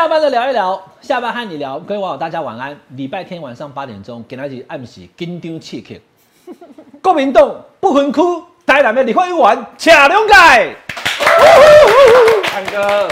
下班的聊一聊，下班和你聊，各位网友大家晚安。礼拜天晚上8点钟，给大家暗时紧张刺激。国民党不分区，台南的立法委员车龙介。 汉哥，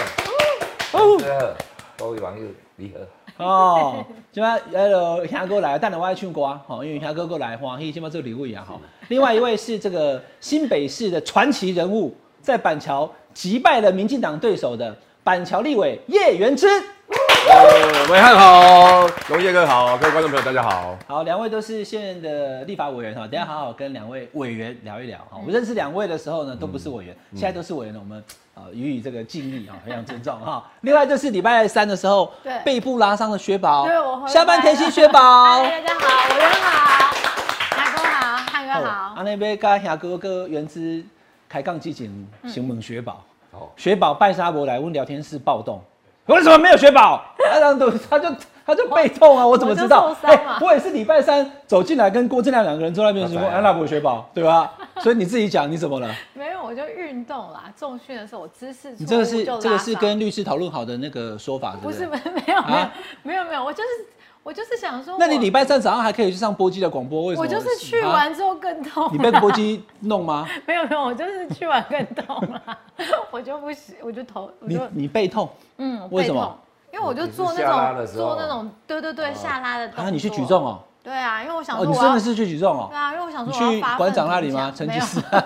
各位网友你好。 哦，今晚兄哥来，等下我要唱歌吼，因为兄哥过来欢喜，今晚做礼物啊哈。另外一位是这个新北市的传奇人物，在板桥击败了民进党对手的板桥立委叶元之。 伟汉好，龙叶哥好，各位观众朋友大家好。 好，两位都是现任的立法委员哈，等一下好好跟两位委员聊一聊哈。我认识两位的时候呢，都不是委员，现在都是委员了，我们予以这个敬意啊，非常尊重哈。另外就是礼拜三的时候，背部拉伤的薛宝， 对，我下班甜心薛宝， 大家好，委员好，大哥好，汉哥好。 阿那边跟兄哥跟原之开杠激情，询问薛宝，薛宝拜沙伯来问聊天室暴动。为什么没有薛宝？他就背痛啊！我怎么知道？我也是礼拜三走进来跟郭正亮两个人坐那边说，安娜不薛宝，对吧？所以你自己讲，你怎么了？ 没有，我就运动啦。重训的时候我姿势你这个是跟律师讨论好的那个说法， 不是？没有，我就是想说， 那你礼拜三早上还可以去上波基的广播，为什么？ 我就是去完之后更痛。 你被波基弄吗？ 没有，我就是去完更痛了，我就不行，我就头， 你背痛？为什么？ 因为我就做那种，对下拉的动作。 你去举重哦？ 对啊，因为我想说， 你真的是去举重哦？ 对啊，因为我想说， 你去馆长那里吗？成吉思汗？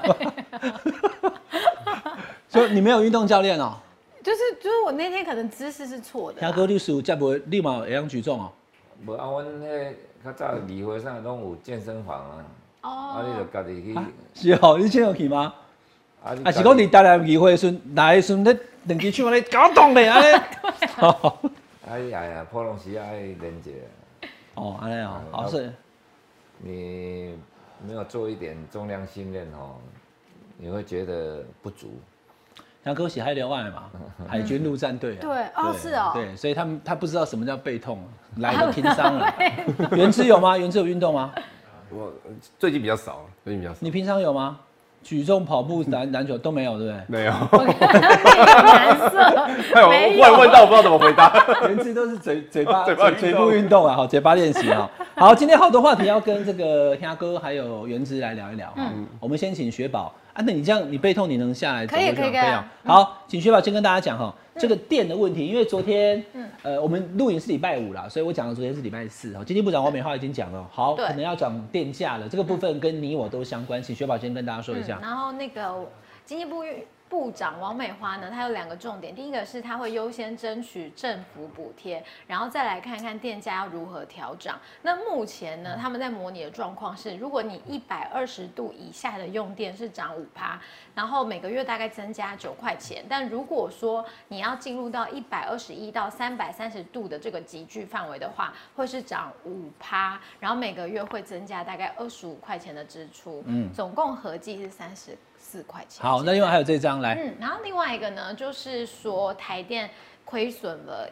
就你没有运动教练哦？ 就是我那天可能姿势是错的。 兄哥律师，才不会立马会用举重哦？ 无啊，阮迄较早议会上拢有健身房啊，你就家己去。 是哦，你真有去吗？啊，是讲你台南议会的时阵，来的时阵，你两支手咧搞动咧，安尼。 哎呀，普通时爱练一下。 哦，安尼哦，好是。 你没有做一点重量训练哦，你会觉得不足。 杨哥是海流外嘛，海军陆战队。 对，是哦。 对，所以他不知道什么叫背痛，来就听伤了。原之有吗？原之有运动吗？ 我最近比较少， 你平常有吗？举重、跑步、篮球都没有，对不对？ 没有。 蓝色。 问到我不知道怎么回答。 原之都是嘴部运动啊，好，嘴巴练习啊。好，今天好多话题要跟这个兄哥还有原之来聊一聊哈。我们先请雪宝。那你这样，你背痛你能下来？ 可以。 好，请薛宝先跟大家讲哈，这个电的问题，因为昨天，我们录影是礼拜5啦，所以我讲的昨天是礼拜4哈。经济部长王美花已经讲了，好，可能要涨电价了，这个部分跟你我都相关，请薛宝先跟大家说一下。 然后那个经济部长王美花呢，她有2个重点，第一个是她会优先争取政府补贴，然后再来看看电价要如何调涨。那目前呢，他们在模拟的状况是，如果你120度以下的用电是涨5%，然后每个月大概增加9块钱。但如果说你要进入到121到330度的这个集聚范围的话，会是涨5%，然后每个月会增加大概25块钱的支出，总共合计是34块钱。 好，那另外还有这张来， 然后另外一个呢，就是说台电亏损了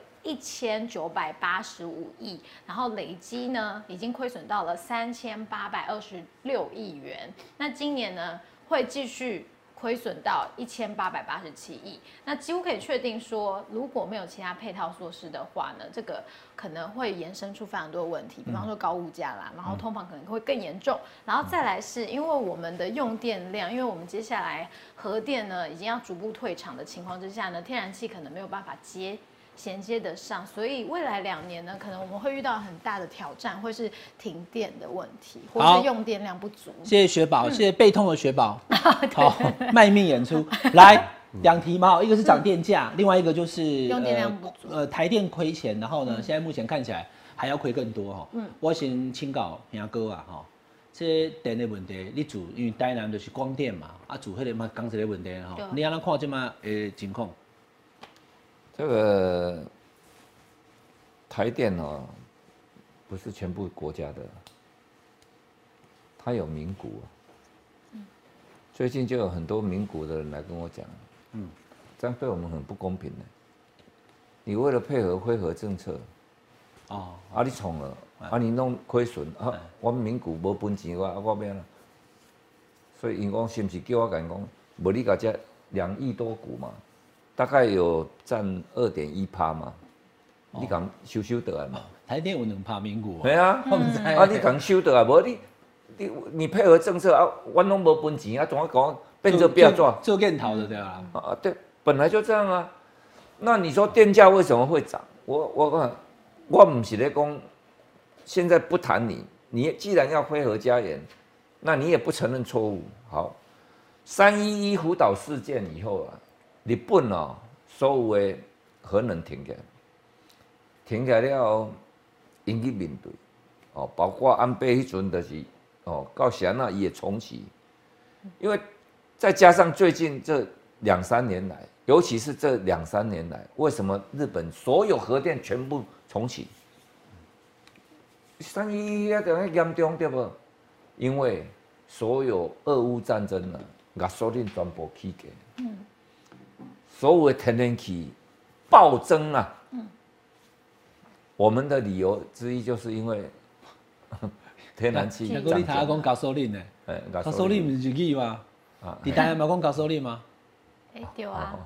1985亿，然后累积呢已经亏损到了3826亿元。那今年呢会继续亏损到1887亿。那几乎可以确定说，如果没有其他配套措施的话呢，这个可能会延伸出非常多的问题，比方说高物价啦，然后通膨可能会更严重，然后再来是因为我们的用电量，因为我们接下来核电呢已经要逐步退场的情况之下呢，天然气可能没有办法衔接得上，所以未来2年呢，可能我们会遇到很大的挑战，会是停电的问题，或是用电量不足。 谢谢雪宝，谢谢背痛的雪宝，好，卖命演出。来2题嘛，一个是涨电价，另外一个就是用电量不足， 台电亏钱，然后呢，现在目前看起来还要亏更多哈。我先请教兄哥啊哈，这电的问题，你主因为台南就是光电嘛，主迄个嘛讲这个问题哈，你安怎看这嘛情况？ 这个台电哦，不是全部国家的，它有名股。最近就有很多名股的人来跟我讲，这样对我们很不公平的。你为了配合恢复政策，你冲了，你弄亏损，我们名股无分钱，我要怎？所以因讲是不是叫我讲，无你甲这2亿多股嘛？大概有占2.1%嘛， 你讲收得来嘛？ 台电有2趴民股。 对啊，你讲收得来，无你配合政策啊，我拢无分钱啊，怎么讲变成不要做？ 做电逃的对吧？ 啊，对，本来就这样啊。那你说电价为什么会涨？我不是在讲，现在不谈你既然要非核家园，那你也不承认错误。好，311福岛事件以后啊，日本啊，所有的核能停起来了，因去面对，哦，包括安倍迄阵就是哦，到现在也重启，因为再加上最近这2-3年来，尤其是这2-3年来，为什么日本所有核电全部重启？311那严重对不？因为所有俄乌战争啊，压缩令全部起价，所有的天然气暴增啊。我们的理由之一就是因为天然气涨价。 你睇下讲高收率呢？高收率不是日语吗？你台湾有讲高收率吗？ 对啊。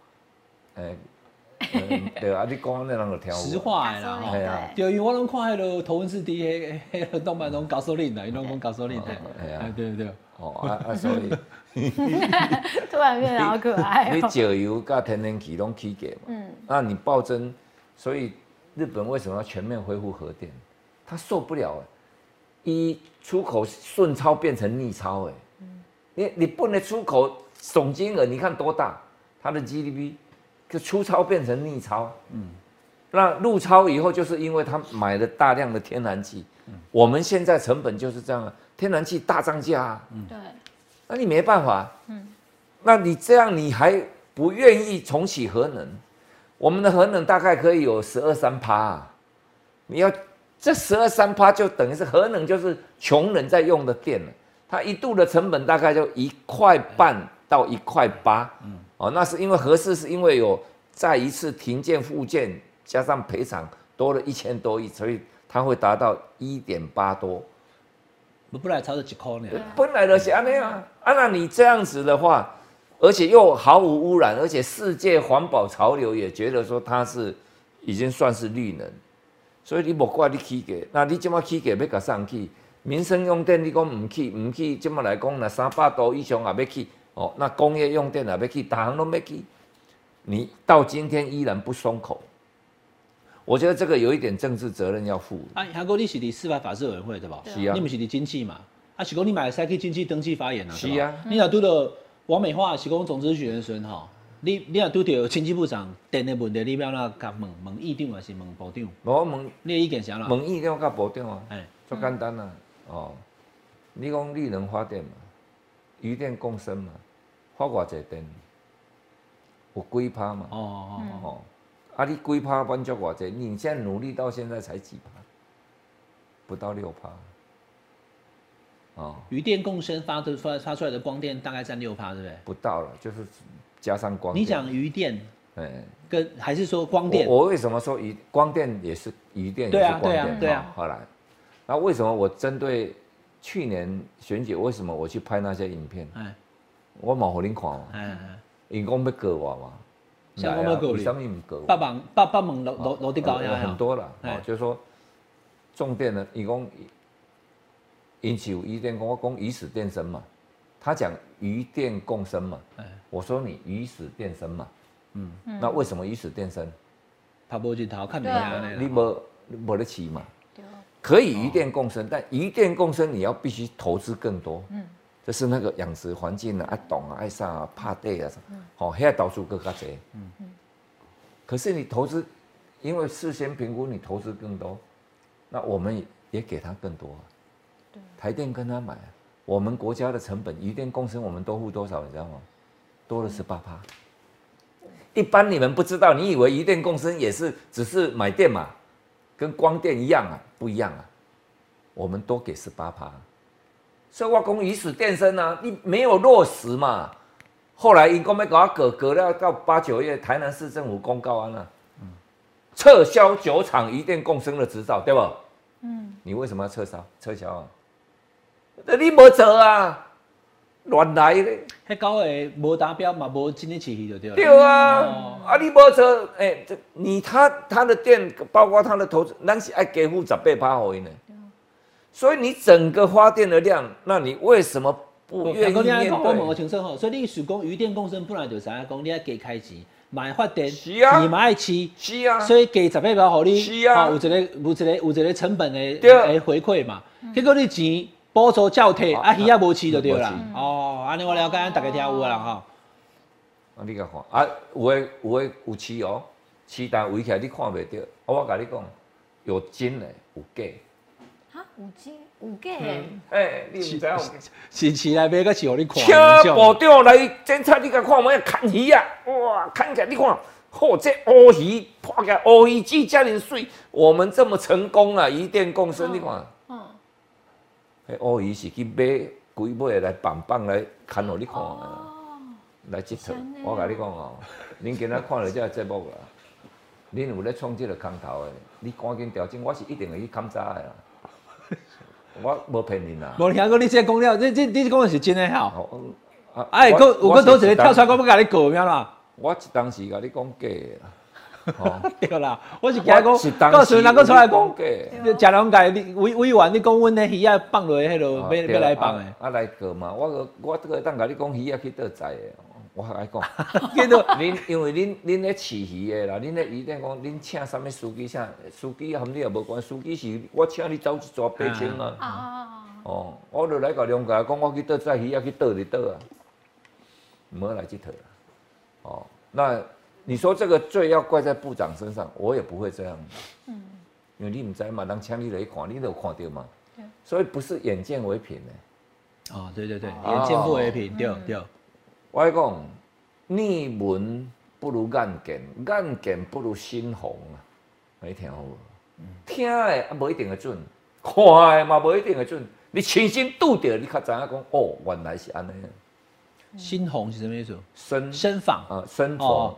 对啊，你讲那人就听有。 实话的啦， 系啊。 对，因为我拢看迄个头文字 D 迄个动漫拢高收率啦，伊拢讲高收率的。 系啊， 对对。 所以突然变得好可爱。 你石油跟天然气拢起价嘛，那你暴增，所以日本为什么要全面恢复核电？他受不了出口顺超变成逆超你不能出口总金额你看多大，它的 GDP 就出超变成逆超，那入超以后就是因为他买了大量的天然气，我们现在成本就是这样天然气大涨价啊， 对， 那你没办法，那你这样你还不愿意重启核能？我们的核能大概可以有12-13%，你要这12-13%就等于是核能就是穷人在用的电了，它一度的成本大概就1.5块到1.8块，那是因为核四是因为有再一次停建复建加上赔偿多了1000多亿，所以它会达到1.8多。 本来超过1块呢。 本来就是这样啊，那你这样子的话，而且又毫无污染，而且世界环保潮流也觉得说它是已经算是绿能，所以你莫怪你起价，那你这么起价要甲上去，民生用电你讲唔起，这么来讲那300度以上也要起，那工业用电也要起，大行都要起，你到今天依然不松口。我觉得这个有一点政治责任要负。 韩国你是司法法制委员会对吧？ 是啊。 你不是经济嘛？是讲你买使去经济登记发言啊？ 是啊。 你若拄到王美花是讲总咨询员吼，你若拄到经济部长电的问题，你要哪甲问议长还是问部长？ 我问你的意见是啥啦？ 问议长甲部长啊，足简单啊。你讲绿能发电嘛，余电共生嘛，发偌济电？有几趴嘛？你几趴满足偌济？你现在努力到现在才几趴？不到6%。 余电共生发出来的光电大概占6%，对不对？ 不到了，就是加上光电。 你讲余电，跟还是说光电？ 我为什么说光电也是余电也是光电？ 对啊。 后来，那为什么我针对去年选举，为什么我去拍那些影片？我冇互恁看嘛。因讲要告我嘛。 像我们告你， 为什么唔告？ 八门楼梯高呀， 很多了。就是说，重电呢，因是有余电，我讲鱼死电生嘛，他讲余电共生嘛，我说你鱼死电生嘛，那为什么鱼死电生？ 他无日头看你啊， 你无得起嘛，可以余电共生，但余电共生你要必须投资更多，就是那个养殖环境啊，爱懂啊，爱上啊，怕地啊，遐导数更加多，可是你投资，因为事先评估你投资更多，那我们也给他更多。台电跟他买，我们国家的成本余电共生，我们都付多少？你知道吗？多了18%。一般你们不知道，你以为余电共生也是只是买电嘛，跟光电一样啊？不一样啊，我们多给18%。所以我讲鱼死电生啊，你没有落实嘛。后来因讲要搞隔了到8、9月，台南市政府公告啊，撤销9厂余电共生的执照，对不？你为什么要撤销啊？你没辙啊！ 乱来咧。 迄9个无达标嘛，无真的起去就对了。 对啊，啊你无做，你他的店，包括他的投资，咱是爱给付18%给伊呢。所以你整个发电的量，那你为什么不愿意面对？ 我问个清楚吼，所以你是讲余电共生本来就知影讲，你爱加开钱，买发电， 是啊， 你嘛爱吃， 是啊， 所以加18%给你， 是啊， 有一个成本的回馈嘛。结果你钱补助照摕，啊鱼啊无饲就对啦。哦，安尼我了解，大家听有啦哈。 啊，你甲看啊，有的有饲哦，饲但围起来你看袂到。我甲你讲，有真的有假。 啊，有假诶！ 你唔知影？ 是饲来买，个是互你看。 请部长来检查，你甲看，我要砍鱼啊！哇，砍起来你看，嚯，这乌鱼破起来，乌鱼鸡这么水，我们这么成功啊！渔电共生，你看。迄乌鱼是去买规尾来棒来砍互你看来佚佗。我甲你讲哦，恁今仔看了这个节目啦，恁有咧创这个空头的，你赶紧调整，我是一定会去砍渣的啦。我无骗恁啦。 无听过你这讲了，你讲的是真的好。 哎， 有个多一个跳出来，我要甲你告，晓啦。 我一当时甲你讲假的啦。 对啦，我是惊讲，到时人个出来讲，食两界，你委员，你讲阮迄鱼仔放落迄落，要来放诶。 啊来过嘛，我这个当甲你讲鱼仔去倒载诶，我爱讲。恁因为恁咧饲鱼诶啦，恁咧鱼店讲恁请啥物司机请，司机含你也无关，司机是我请你走一撮白青啊。哦，我就来甲两家讲，我去倒载鱼仔去倒就倒啊，唔好来佚佗啦。哦，那。你说这个罪要怪在部长身上，我也不会这样。因为你唔知嘛，人请你来看，你都有看到嘛。所以不是眼见为凭的。 哦，对，眼见不为凭，对。 我讲，逆闻不如眼见，眼见不如心红啊。你听好无？听的啊，无一定会准；看的嘛，无一定会准。你亲身拄到，你才知影讲，哦，原来是安尼。 心红是什么意思？ 生访啊，生逢。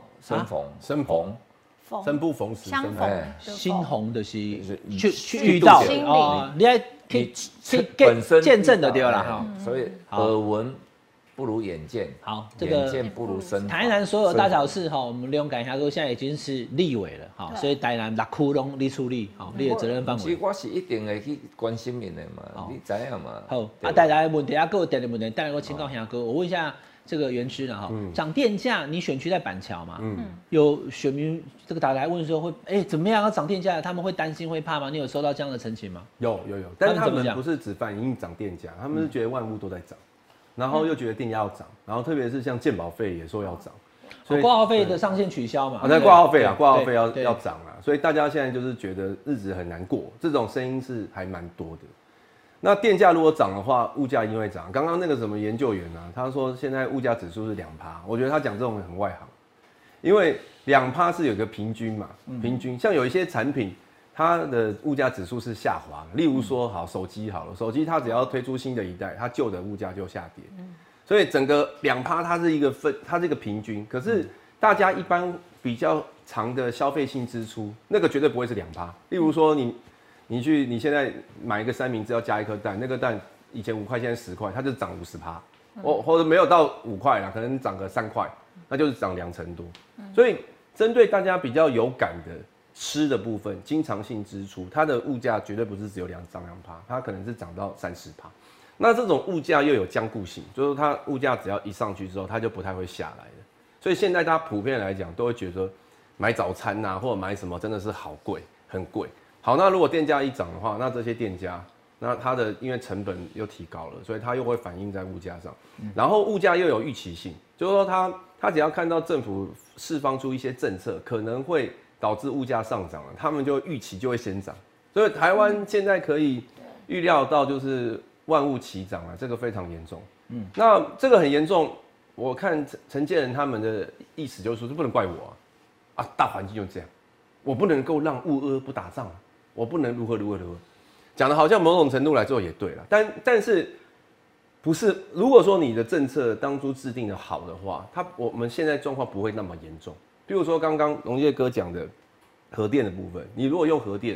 生不逢时， 相逢。 心红的是去遇到哦，你爱去本身见证的对啦哈。 所以耳闻不如眼见， 好，这个眼见不如身。 台南所有大小事哈，我们利用感霞哥现在已经是立委了哈，所以台南6区拢你处理好，你的责任范围。 其实我是一定会去关心你的嘛，你知影嘛。 好，啊，大家问题啊，各有电的问题，带来个请教霞哥，我问一下。这个园区呢，哈，涨电价，你选区在板桥嘛，有选民这个打来问说会，怎么样要涨电价？他们会担心会怕吗？你有收到这样的陈情吗？ 有，但是他们不是只反映涨电价，他们是觉得万物都在涨，然后又觉得电价要涨，然后特别是像健保费也说要涨， 所以挂号费的上限取消嘛， 在挂号费要涨啊，所以大家现在就是觉得日子很难过，这种声音是还蛮多的。那电价如果涨的话，物价一定会涨。刚刚那个什么研究员啊，他说现在物价指数是2%，我觉得他讲这种很外行，因为2%是有个平均嘛，平均像有一些产品，它的物价指数是下滑，例如说好手机好了，手机它只要推出新的一代，它旧的物价就下跌，所以整个2%它是一个平均，可是大家一般比较长的消费性支出，那个绝对不会是2%。例如说你现在买一个三明治要加一颗蛋，那个蛋以前5块，现在10块，它就涨50%，或者没有到5块啦，可能涨个3块，那就是涨2成多。所以针对大家比较有感的吃的部分，经常性支出，它的物价绝对不是只有涨2%，它可能是涨到30%。那这种物价又有僵固性，就是它物价只要一上去之后，它就不太会下来的。所以现在大家普遍来讲都会觉得买早餐啊，或者买什么真的是好贵，很贵。好，那如果电价一涨的话，那这些店家，那它的因为成本又提高了，所以它又会反映在物价上。然后物价又有预期性，就是说它只要看到政府释放出一些政策，可能会导致物价上涨了，他们就预期就会先涨。所以台湾现在可以预料到就是万物齐涨了，这个非常严重。那这个很严重，我看陈建仁他们的意思就是说，这不能怪我啊，大环境就这样，我不能够让乌俄不打仗啊。我不能如何，讲的好像某种程度来做也对了，但是不是？如果说你的政策当初制定的好的话，我们现在状况不会那么严重。比如说刚刚龙介哥讲的核电的部分，你如果用核电，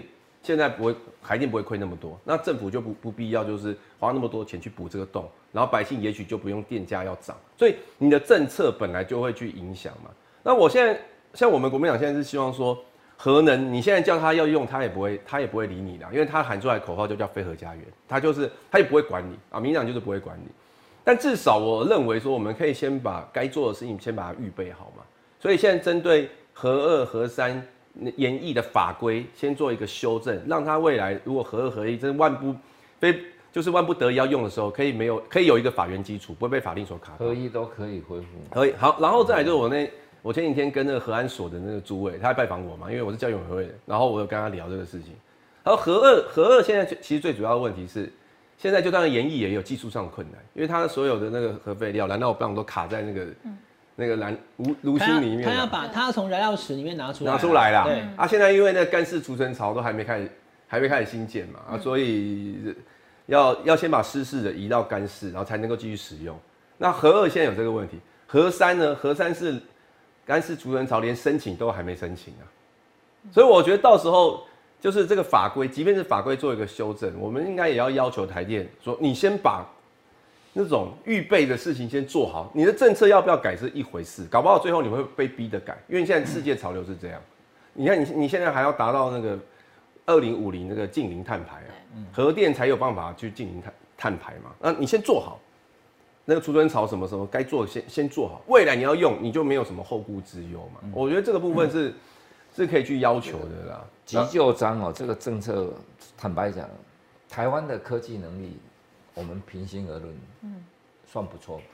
现在不会台电不会亏那么多，那政府就不必要就是花那么多钱去补这个洞，然后百姓也许就不用电价要涨，所以你的政策本来就会去影响嘛。那我现在像我们国民党现在是希望说，核能你现在叫他要用，他也不会理你啦，因为他喊出来的口号就叫非核家园，他也不会管你啊，民进党就是不会管你。但至少我认为说，我们可以先把该做的事情先把它预备好嘛。所以现在针对核2、核3研议的法规，先做一个修正，让它未来如果核2、核1真万不得已要用的时候，可以有一个法源基础，不会被法令所卡到。 核1都可以恢复。 可以好，然后再来就是我前几天跟那个核安所的那个主委，他来拜访我嘛，因为我是教育委员会的，然后我有跟他聊这个事情。然后核二现在其实最主要的问题是，现在就当然研议也有技术上的困难，因为它所有的那个核废料、燃料棒都卡在那个炉芯里面。 他要从燃料池里面拿出来啦。 对啊，现在因为那个干式储存槽都还没开始新建嘛，啊，所以要先把湿式的移到干式，然后才能够继续使用。那核2现在有这个问题，核3呢？核3是干式储存槽连申请都还没申请啊，所以我觉得到时候就是这个法规，即便是法规做一个修正，我们应该也要要求台电说，你先把那种预备的事情先做好，你的政策要不要改是一回事，搞不好最后你会被逼的改，因为现在世界潮流是这样。你看你现在还要达到那个2050那个净零碳排啊，核电才有办法去净零碳排嘛，那你先做好。那个储存槽什么时候该做先做好，未来你要用你就没有什么后顾之忧嘛。我觉得这个部分是可以去要求的啦。 急救章哦，这个政策坦白讲，台湾的科技能力，我们平心而论，算不错。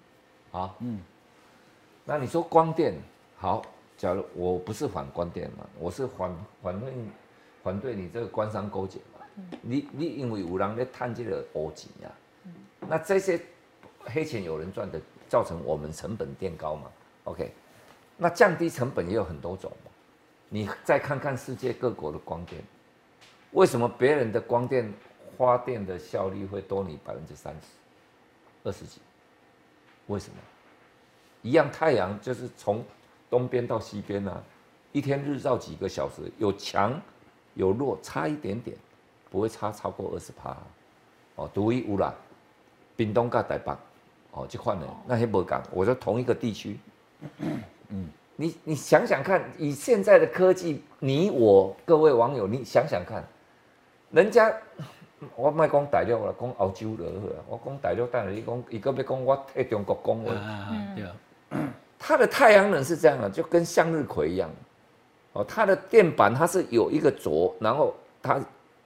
那你说光电好，假如我不是反光电嘛，我是反对你这个官商勾结嘛。你因为有人在探这个黑钱啊，那这些黑钱有人赚的，造成我们成本垫高嘛 ？OK， 那降低成本也有很多种嘛。你再看看世界各国的光电，为什么别人的光电发电的效率会多你30%、20几？为什么？一样太阳就是从东边到西边啊，一天日照几个小时，有强有弱，差一点点，不会差超过20%。哦，独一无啦，屏东跟台北。哦，这款的那些不讲，我说同一个地区，你想想看，以现在的科技，你我各位网友，你想想看，人家我莫讲大陆啦，讲澳洲了，我讲大陆，但是你讲，伊个要讲我替中国讲话， 对。 它的太阳能是这样的，就跟向日葵一样，哦，它的电板它是有一个轴，然后它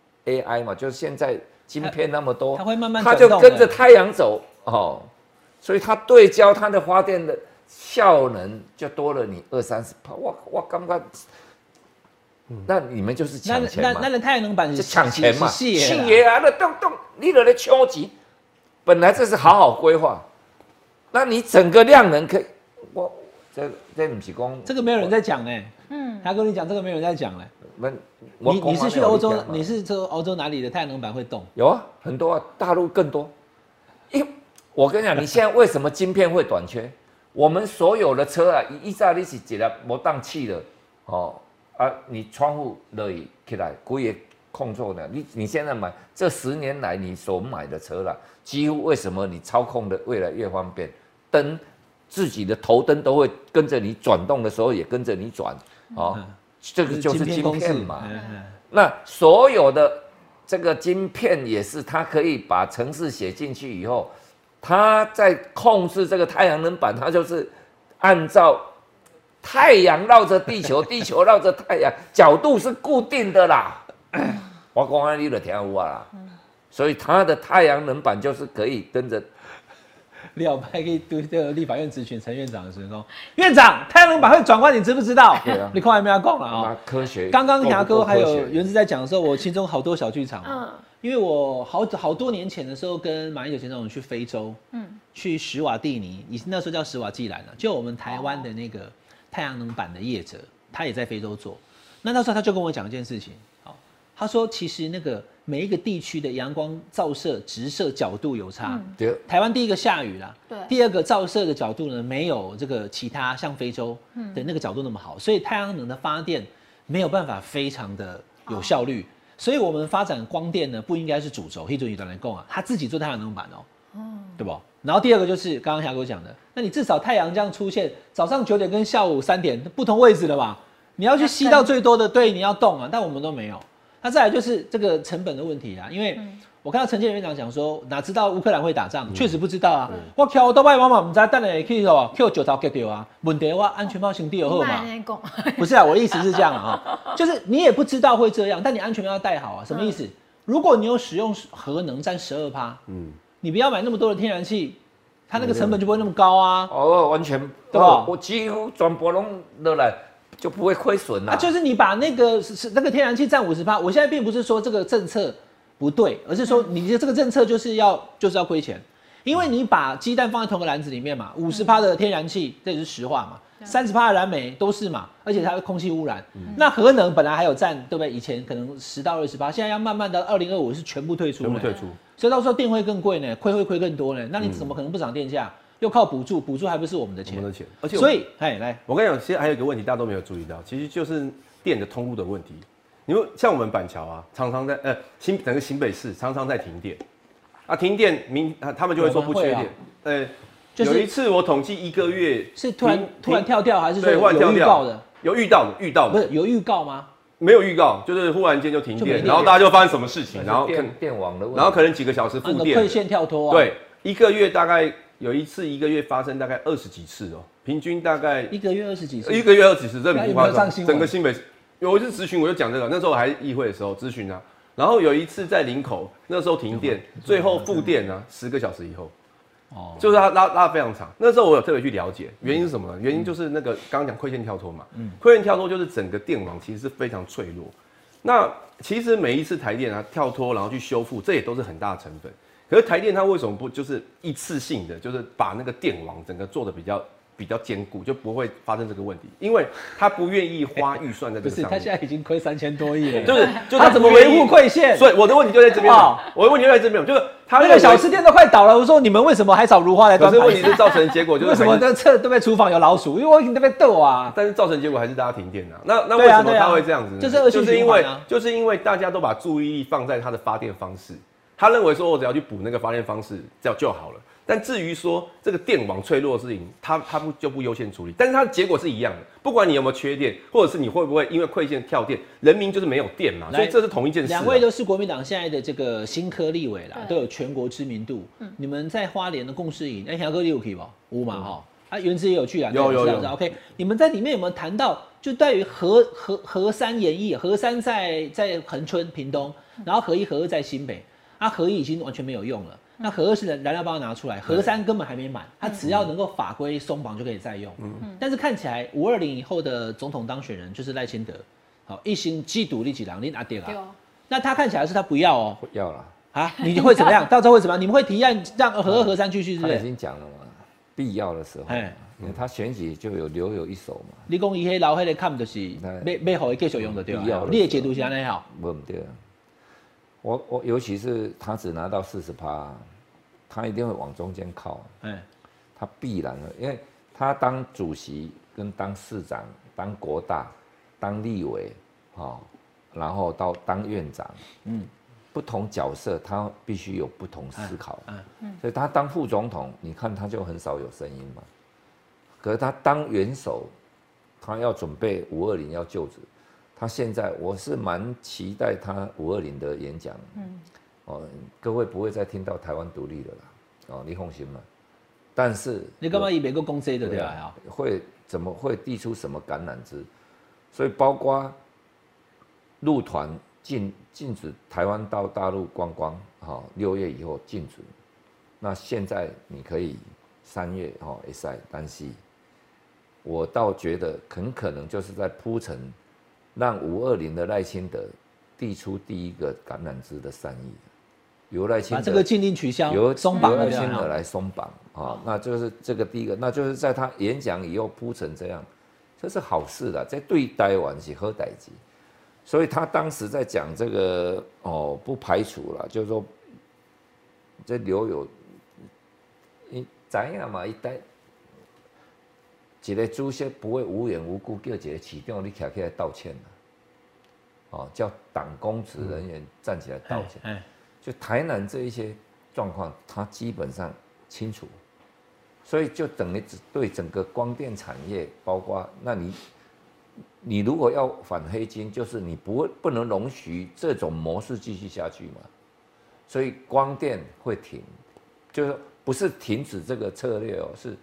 AI 嘛，就是现在晶片那么多， 它会慢慢它就跟着太阳走，哦。所以它对焦它的发电的效能就多了你20-30%，我感觉，那你们就是抢钱嘛。 那太阳能板是抢钱嘛？ 企业啊，那动，你在那抢钱，本来这是好好规划，那你整个量能可以，这不是讲这个没有人在讲哎，他跟你讲这个没有人在讲哎。你是去欧洲？你是说欧洲哪里的太阳能板会动？ 有啊，很多啊，大陆更多，我跟你讲，你现在为什么晶片会短缺？我们所有的车啊，一早你是一粒没当气的，哦啊，你窗户落起来，规个控制的。你现在买这10年来你所买的车啦，几乎为什么你操控的越来越方便？灯自己的头灯都会跟着你转动的时候也跟着你转，哦，这个就是晶片嘛。那所有的这个晶片也是，它可以把程式写进去以后。它在控制这个太阳能板，它就是按照太阳绕着地球，地球绕着太阳，角度是固定的啦。我讲安你就听有啊啦。所以它的太阳能板就是可以跟着。 廖派可以对这个立法院质询陈院长的时候说：“院长，太阳能板会转换，你知不知道？”对啊，你看还没有讲了啊。 科学。 刚刚牙哥还有原子在讲的时候，我心中好多小剧场。因为我好多年前的时候，跟马英九前总统去非洲，去史瓦蒂尼，那时候叫史瓦济兰了，就我们台湾的那个太阳能板的业者，他也在非洲做。那时候他就跟我讲一件事情，他说其实那个每一个地区的阳光照射直射角度有差。台湾第一个下雨啦，第二个照射的角度呢没有这个其他像非洲的那个角度那么好，所以太阳能的发电没有办法非常的有效率。 所以我们发展光电呢，不应该是主轴，一准一段来供啊，他自己做太阳能板对不？然后第二个就是刚刚霞哥讲的，那你至少太阳这样出现，早上9点跟下午3点不同位置了吧？你要去吸到最多的，对，你要动啊，但我们都没有。那再来就是这个成本的问题啊，因为我看到陈建院长讲说，哪知道乌克兰会打仗，确实不知道啊。我敲都拜妈妈，不知道等下去哦，Q9头 get 掉啊，问题我安全帽先戴好嘛。不是啊，我的意思是这样啊，就是你也不知道会这样，但你安全帽要戴好啊。什么意思？如果你有使用核能占12%，你不要买那么多的天然气，它那个成本就不会那么高啊。 完全对吧？ 我几乎全部拢落来。就不会亏损啦。 就是你把那个天然气占50%，我现在并不是说这个政策不对，而是说你的这个政策就是要亏钱，因为你把鸡蛋放在同个篮子里面嘛，50%的天然气这也是实话嘛，30%的燃煤都是嘛，而且它会空气污染。那核能本来还有占，对不对？以前可能10到20%，现在要慢慢到2025是全部退出，所以到时候电会更贵呢，会亏更多呢。那你怎么可能不涨电价？又靠补助还不是我们的钱， 而且所以，来， 我跟你讲，其实还有一个问题大家都没有注意到，其实就是电的通路的问题。因为像我们板桥啊，常常在整个新北市常常在停电，停电他们就会说不缺电，有一次我统计1个月是突然跳掉，还是说有预告的？ 有遇到的， 不是有预告吗？ 没有预告，就是忽然间就停电，然后大家就发生什么事情，然后电网的问题， 然后可能几个小时复电， 馈线跳脱啊， 对，1个月大概。有一次1个月发生大概20几次平均大概 1个月20几次 ，1个月20几次，这不夸张。整个新北有一次咨询，我就讲这个，那时候我还议会的时候咨询啊，然后有一次在林口，那时候停电，最后复电呢10个小时以后，就是它拉非常长。那时候我有特别去了解，原因是什么呢？原因就是那个刚刚讲馈线跳脱嘛，馈线跳脱就是整个电网其实是非常脆弱。那其实每一次台电跳脱，然后去修复，这也都是很大的成本。可是台电它为什么不就是一次性的，就是把那个电网整个做的比较坚固，就不会发生这个问题？因为他不愿意花预算在这个上面。 不是，他现在已经亏3000多亿了。 就他怎么维护馈线？ 所以我的问题就在这边我的问题就在这边，就是他那个小吃店都快倒了。我说你们为什么还找如花来端盘子？ 可是问题是造成结果就是为什么对不对？厨房有老鼠，因为我已经被逗啊。 但是造成结果还是大家停电啊。那为什么他会这样子呢？就是因为大家都把注意力放在他的发电方式。他认为说，我只要去补那个发电方式就好了。但至于说这个电网脆弱的事情，他不优先处理。但是它的结果是一样的，不管你有没有缺电，或者是你会不会因为馈线跳电，人民就是没有电嘛。所以这是同一件事。 2位都是国民党现在的这个新科立委啦，都有全国知名度。你们在花莲的共识营，霞哥你有去吗？有嘛原子也有去啊。有。OK， 你们在里面有没有谈到，就对于核三研议，核三在恒春屏东，然后核1、核2在新北。核1已经完全没有用了，那核2是燃料棒拿出来，核3根本还没满，它只要能够法规松绑就可以再用。但是看起来520以后的总统当选人就是赖清德，一心既独立几郎，你阿爹啊？那他看起来是他不要哦， 要了你会怎么样？到时候会怎么样？你们会提案让核2、核3继续，是不是？ 他已经讲了嘛，必要的时候，因为他选举就留有一手嘛。 你讲伊迄老迄个看就是要互伊继续用的对吧？你的解读是安尼好？ 不对。我尤其是他只拿到40%，他一定会往中间靠。他必然的，因为他当主席跟当市长、当国大、当立委，然后到当院长，不同角色他必须有不同思考。所以他当副总统，你看他就很少有声音嘛。可是他当元首，他要准备520要就职。他现在我是蛮期待他520的演讲，各位不会再听到台湾独立的啦，你放心嘛。但是你干嘛以美国公这的对吧？ 怎么会递出什么橄榄枝？所以包括陆团禁止台湾到大陆观光，6月以后禁止。那现在你可以3月会使，但是我倒觉得很可能就是在铺陈。让520的赖清德递出第一个橄榄枝的善意，由赖清德把这个禁令取消， 由松绑赖清德来松绑那就是这个第一个，那就是在他演讲以后铺成这样，这是好事啦，这对台湾是好代志。所以他当时在讲这个不排除啦，就是说这留有，你知影嘛？一个主席不会无缘无故叫一个市长你站起来道歉叫党公职人员站起来道歉。就台南这一些状况，他基本上清楚，所以就等于对整个光电产业，包括那你如果要反黑金，就是你不能容许这种模式继续下去嘛，所以光电会停，就是不是停止这个策略哦，是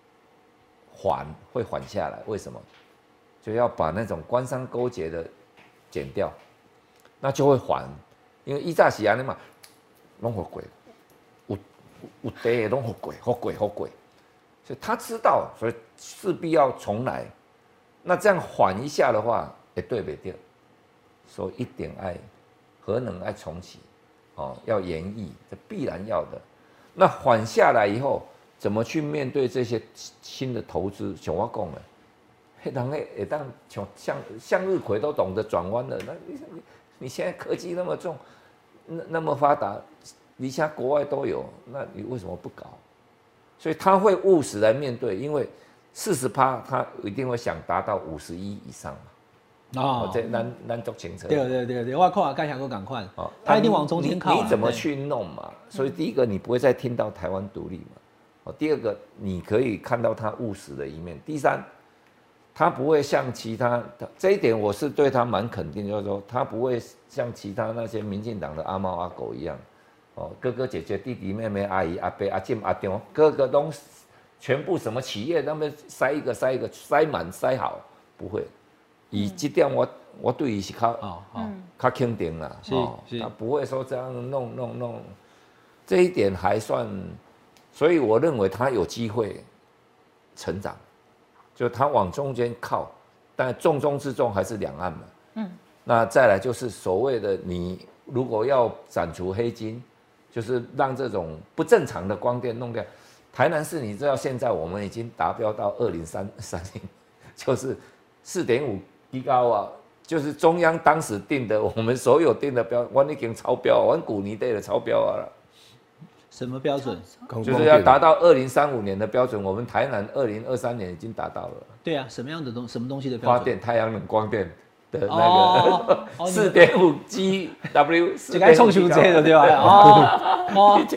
会缓下来。为什么？就要把那种官商勾结的减掉，那就会缓，因为以前是安尼嘛，拢好贵，有地拢好贵，所以他知道，所以势必要重来。那这样缓一下的话，也对不对？所以一定爱核能爱重启，要延役，这必然要的。那缓下来以后，怎么去面对这些新的投资？像我讲的，黑人会当向日葵都懂得转弯了。那你现在科技那么重，那么发达，离下国外都有，那你为什么不搞？所以他会务实来面对，因为40%他一定会想达到51以上嘛。这咱做清楚。 对，我看盖想过赶快，他一定往中间靠。 你怎么去弄嘛？所以第一个，你不会再听到台湾独立嘛。第二个，你可以看到他务实的一面。第三，他不会像其他，这一点我是对他蛮肯定，就是说他不会像其他那些民进党的阿猫阿狗一样，哥哥姐姐弟弟妹妹阿姨阿伯阿舅阿丈，哥哥都全部什么企业那么塞一个塞满塞好，不会。以这点我对伊是较肯定啦，他不会说这样弄，这一点还算。所以我认为他有机会成长，就他往中间靠，但重中之重还是两岸嘛。那再来就是所谓的你如果要斩除黑金，就是让这种不正常的光电弄掉。台南市你知道现在我们已经达标到2030，就是4.5吉瓦，就是中央当时定的，我们所有定的标，我已经超标，我古尼地的超标了。 什么标准？ 就是要达到2035年的标准，我们台南2023年已经达到了。 对啊，什么东西的标准？ 发电太阳能光电的那个4.5 GW， 就该冲修这个对吧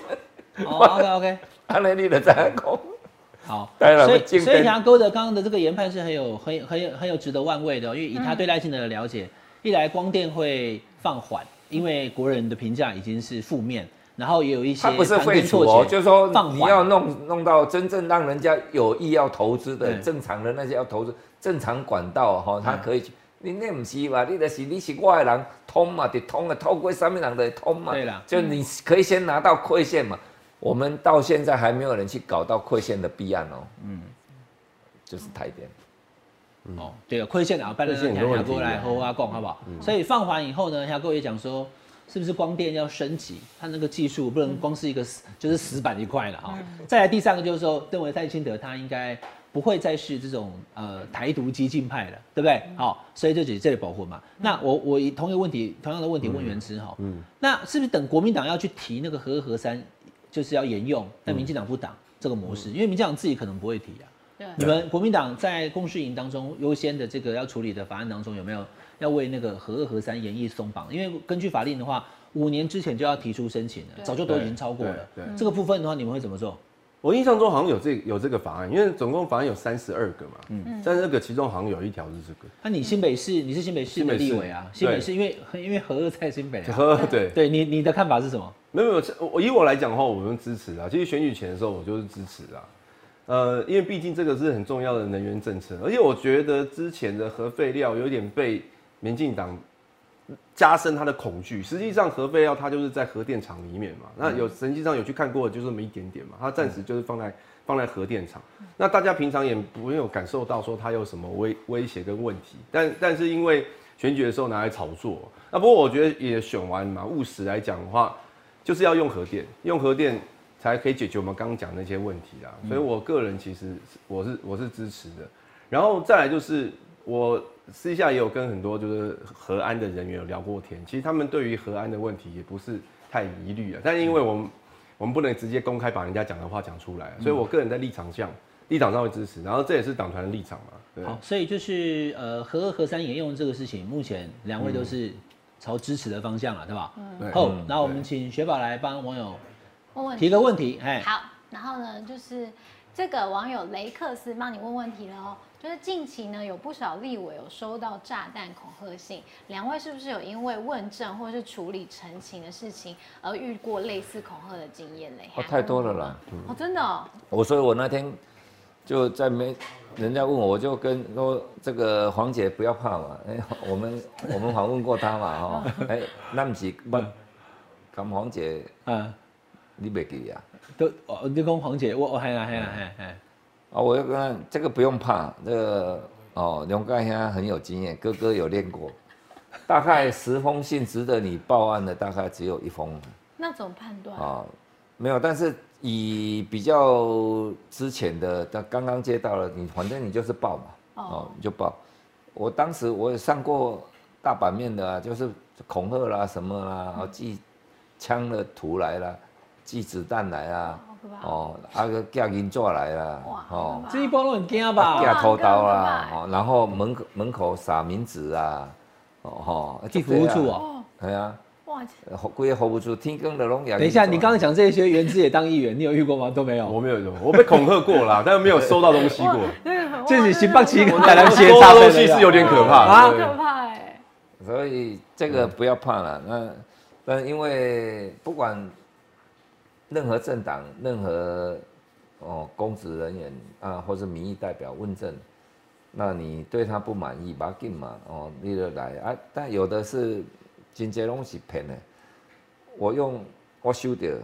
？OK， 安尼你就知影讲。 好，所以杨哥的刚刚的这个研判是很有值得玩味的，因为以他对赖清德的了解，一来光电会放缓，因为国人的评价已经是负面。然后也有一些， 它不是废除哦，就是说你要弄到真正让人家有意要投资的，正常的那些要投资正常管道哈，它可以。你那不是吧？你是我的人通嘛，得通的，透过上面人的通嘛。 对啦， 就你可以先拿到馈线嘛。我们到现在还没有人去搞到馈线的弊案哦。就是台电。 对了，馈线啊，拜托亚哥来和我讲好不好？所以放缓以后呢，亚哥也讲说。是不是光电要升级？它那个技术不能光是一个就是死板一块了哈。再来第三个就是说，认为赖清德他应该不会再是这种台独激进派了，对不对？好，所以就这里保护嘛。那我以同样的问题问元之哈，那是不是等国民党要去提那个核三，就是要沿用，但民进党不挡这个模式，因为民进党自己可能不会提啊。你们国民党在公示营当中优先的这个要处理的法案当中有没有？要为那个核2、核3延役松绑，因为根据法令的话，5年之前就要提出申请了，早就都已经超过了。这个部分的话，你们会怎么做？ 我印象中好像有这个法案，因为总共法案有32个嘛，32个其中好像有一条是这个。 那你新北市的立委啊，新北市因为核2在新北啊， 对你的看法是什么？ 没有，以我来讲的话，我们支持啊。其实选举前的时候，我就是支持啊。因为毕竟这个是很重要的能源政策，而且我觉得之前的核废料有点被民进党加深他的恐惧。实际上，核废料它就是在核电厂里面嘛。那实际上有去看过的，就是这么一点点嘛。它暂时就是放在核电厂。那大家平常也没有感受到说它有什么威胁跟问题。但是因为选举的时候拿来炒作。那不过我觉得也选完嘛，务实来讲的话，就是要用核电才可以解决我们刚刚讲那些问题啦。所以我个人其实我是支持的。然后再来就是我私下也有跟很多就是核安的人员有聊过天，其实他们对于核安的问题也不是太疑虑啊，但是因为我们不能直接公开把人家讲的话讲出来，所以我个人在立场上立场上会支持，然后这也是党团的立场嘛。对。 好，所以就是核二核三沿用这个事情，目前2位都是朝支持的方向了，对吧？好，然后我们请雪宝来帮网友提个问题。 好，然后呢，就是这个网友雷克斯帮你问问题了哦。就是近期呢，有不少立委有收到炸弹恐吓信，2位是不是有因为问政或是处理陈情的事情而遇过类似恐吓的经验嘞？ 太多了啦。 真的哦。 所以我那天就在人家问我就跟说这个黄姐不要怕嘛，我们访问过她嘛，那不是不，跟黄姐，你没记啊？ 你讲黄姐，我嘿啦。 我要跟他这个不用怕，这个龙盖兄很有经验，哥哥有练过，大概10封信值得你报案的大概只有1封。 那怎么判断？ 没有，但是以比较之前的，刚刚接到了，反正你就是报嘛，你就报。我当时我也上过大版面的啊，就是恐吓啦什么啦，寄枪的图来啦，寄子弹来啦。个寄银纸来啦， 这一波都很惊吧？ 寄偷刀啦，然后门口撒名字啊， 地服务处对啊，规个服务处天光的拢也。 等一下，你刚刚讲这些原资也当议员，你有遇过吗？都没有。 我没有遇过，我被恐吓过啦，但是没有收到东西过。 自己星棒旗带来收到东西是有点可怕， 很可怕哎。 所以这个不要怕了，但因为不管任何政党、任何公职人员啊，或是民意代表问政，那你对他不满意，把紧嘛，你就来啊。但有的是真侪拢是骗的。我收到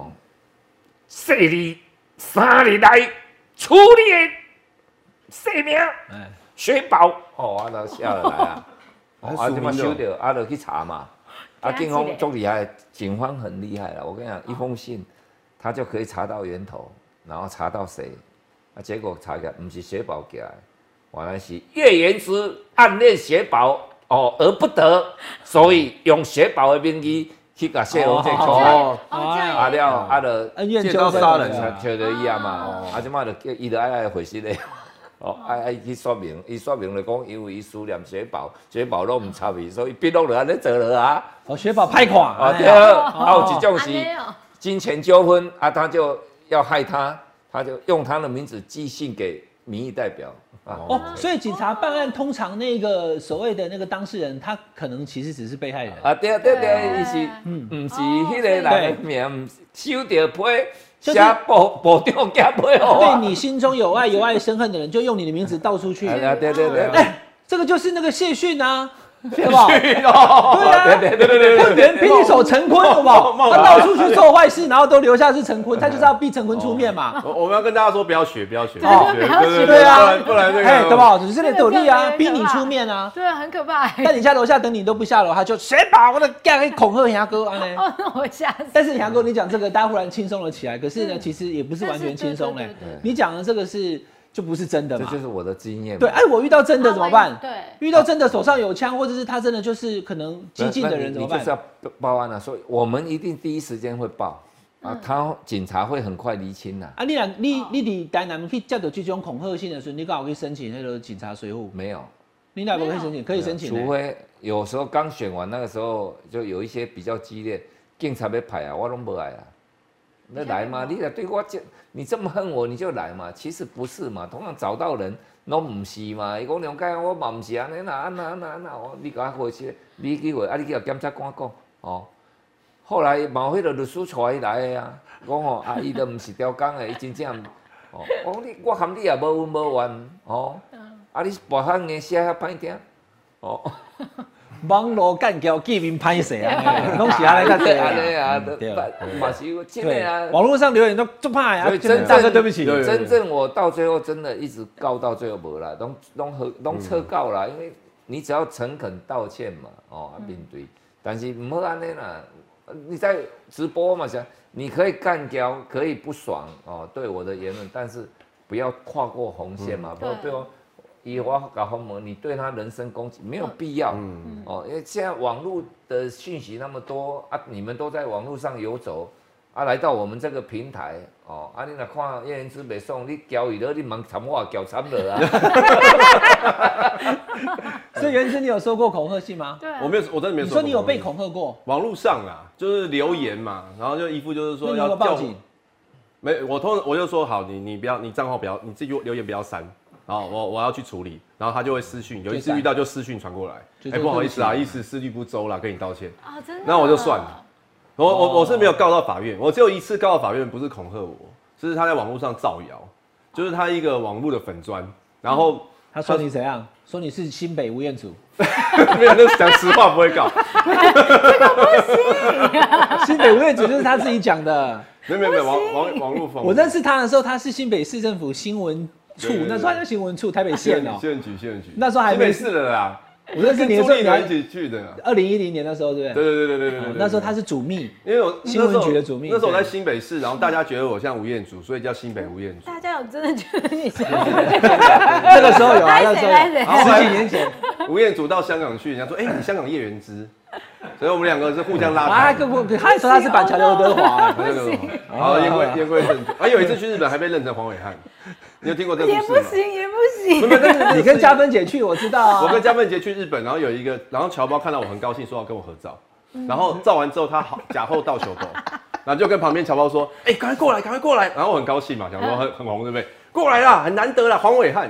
4日、3日来处理的姓名、血宝，就下了来啊，就嘛收到，就去查嘛。警方足厉害，警方很厉害了。我跟你讲，一封信。他就可以查到源头，然后查到谁，结果查起来不是雪宝寄来，原来是叶元之暗恋雪宝而不得，所以用雪宝的名义去甲谢龙介恐吓，就借刀杀人， 就这样嘛，即马就伊就爱回信嘞，爱去说明，伊说明就讲，因为伊思念雪宝，雪宝拢唔插伊，所以逼落就安尼做了啊。 雪宝歹看， 对，有一种是。金钱纠纷他就要害他，他就用他的名字寄信给民意代表所以警察办案通常那个所谓的那个当事人，他可能其实只是被害人对，伊是不是迄个人的名，收到批写部长寄批对你心中有爱生恨的人，就用你的名字到处去。 对， 这个就是那个谢逊啊。对吧？对啊，会员霹雳手陈坤，好不好？他到处去做坏事，然后都留下是陈坤，他就是要逼陈坤出面嘛。 我们要跟大家说，不要学， 对啊， 不然这个对吧？只是那斗笠啊，逼你出面啊。 对啊，很可怕。 但你下楼下等你都不下楼，他就雪宝我的干可以恐吓牙哥啊呢。 那我吓死。 但是牙哥，你讲这个，大家忽然轻松了起来。可是呢，其实也不是完全轻松嘞。你讲的这个是。就不是真的嘛？ 这就是我的经验。 对，我遇到真的怎么办？ 对， 遇到真的手上有枪，或者是他真的就是可能激进的人怎么办？ 你就是要报案啊，所以我们一定第一时间会报警察会很快厘清啦。 你伫台南去接到这种恐吓信的时候，你刚好可以申请那个警察随扈？ 没有， 你哪不可以申请？可以申请， 除非有时候刚选完那个时候，就有一些比较激烈，警察要派啊，我拢不来啊。那来嘛，你来对我你这么恨我，你就来嘛。其实不是嘛，通常找到人拢唔是嘛。伊讲梁解，我嘛唔是安尼啦，你甲我回去，你去回，你去甲检察官讲后来嘛，迄个律师带伊来的啊，讲伊都唔是刁工的，伊真正我讲我含你也无恩无怨你跋汉嘅写遐歹听网络干掉记名拍谁啊？拢是安尼个对嘛是有真的啊。 网络上留言都怕呀， 大哥对不起。 真正我到最后真的一直告到最后无啦，拢撤告啦，因为你只要诚恳道歉嘛，面对，但是唔好安尼啦。你在直播嘛，你可以干掉，可以不爽对我的言论，但是不要跨过红线嘛，不要对我。以我搞红门，你对他人身攻击没有必要因为现在网络的讯息那么多你们都在网络上游走来到我们这个平台哦，你若看叶元之袂爽，你交伊了，你忙惨我交惨了啊。 所以元之，你有收过恐吓信吗？ 对， 我没有，我真的没有。 你说你有被恐吓过？ 网络上啊，就是留言嘛，然后就一副就是说要报警。 没，我就说好，你不要，你账号不要，你自己留言不要删，然后我要去处理，然后他就会私讯，有一次遇到就私讯传过来，不好意思啊，一时思虑不周啦，跟你道歉啊，真的。 那我就算了，我是没有告到法院，我只有一次告到法院，不是恐吓我，是他在网络上造谣，就是他一个网络的粉专，然后他说你怎样？说你是新北吴彦祖。 没有，那讲实话不会告。 这个不行。 新北吴彦祖就是他自己讲的。 没有，网络风。 我认识他的时候，他是新北市政府新闻处，那时候还叫新闻处，台北县哦。 县局。 那时候还没事了啦。 我认识你的时候， 你还一起去的。 2010年的时候，对不对？ 对。 那时候他是主秘， 因为我新闻局的主秘。 那时候我在新北市，然后大家觉得我像吴彦祖，所以叫新北吴彦祖。 大家有真的觉得你像？ 那个时候有啊，那时候10几年前， 吴彦祖到香港去，人家说：“你香港叶元之。”所以我们两个是互相拉抬。 他说他是板桥刘德华。 好，言归正传。有一次去日本还被认成黄伟汉，你有听过这个故事吗？ 也不行。 你跟嘉芬姐去，我知道啊。 我跟嘉芬姐去日本，然后然后侨胞看到我很高兴，说要跟我合照。然后照完之后，他假后倒球狗，然后就跟旁边侨胞说：“赶快过来，赶快过来！”然后我很高兴嘛，想说很红，对不对？过来啦，很难得啦，黄伟汉。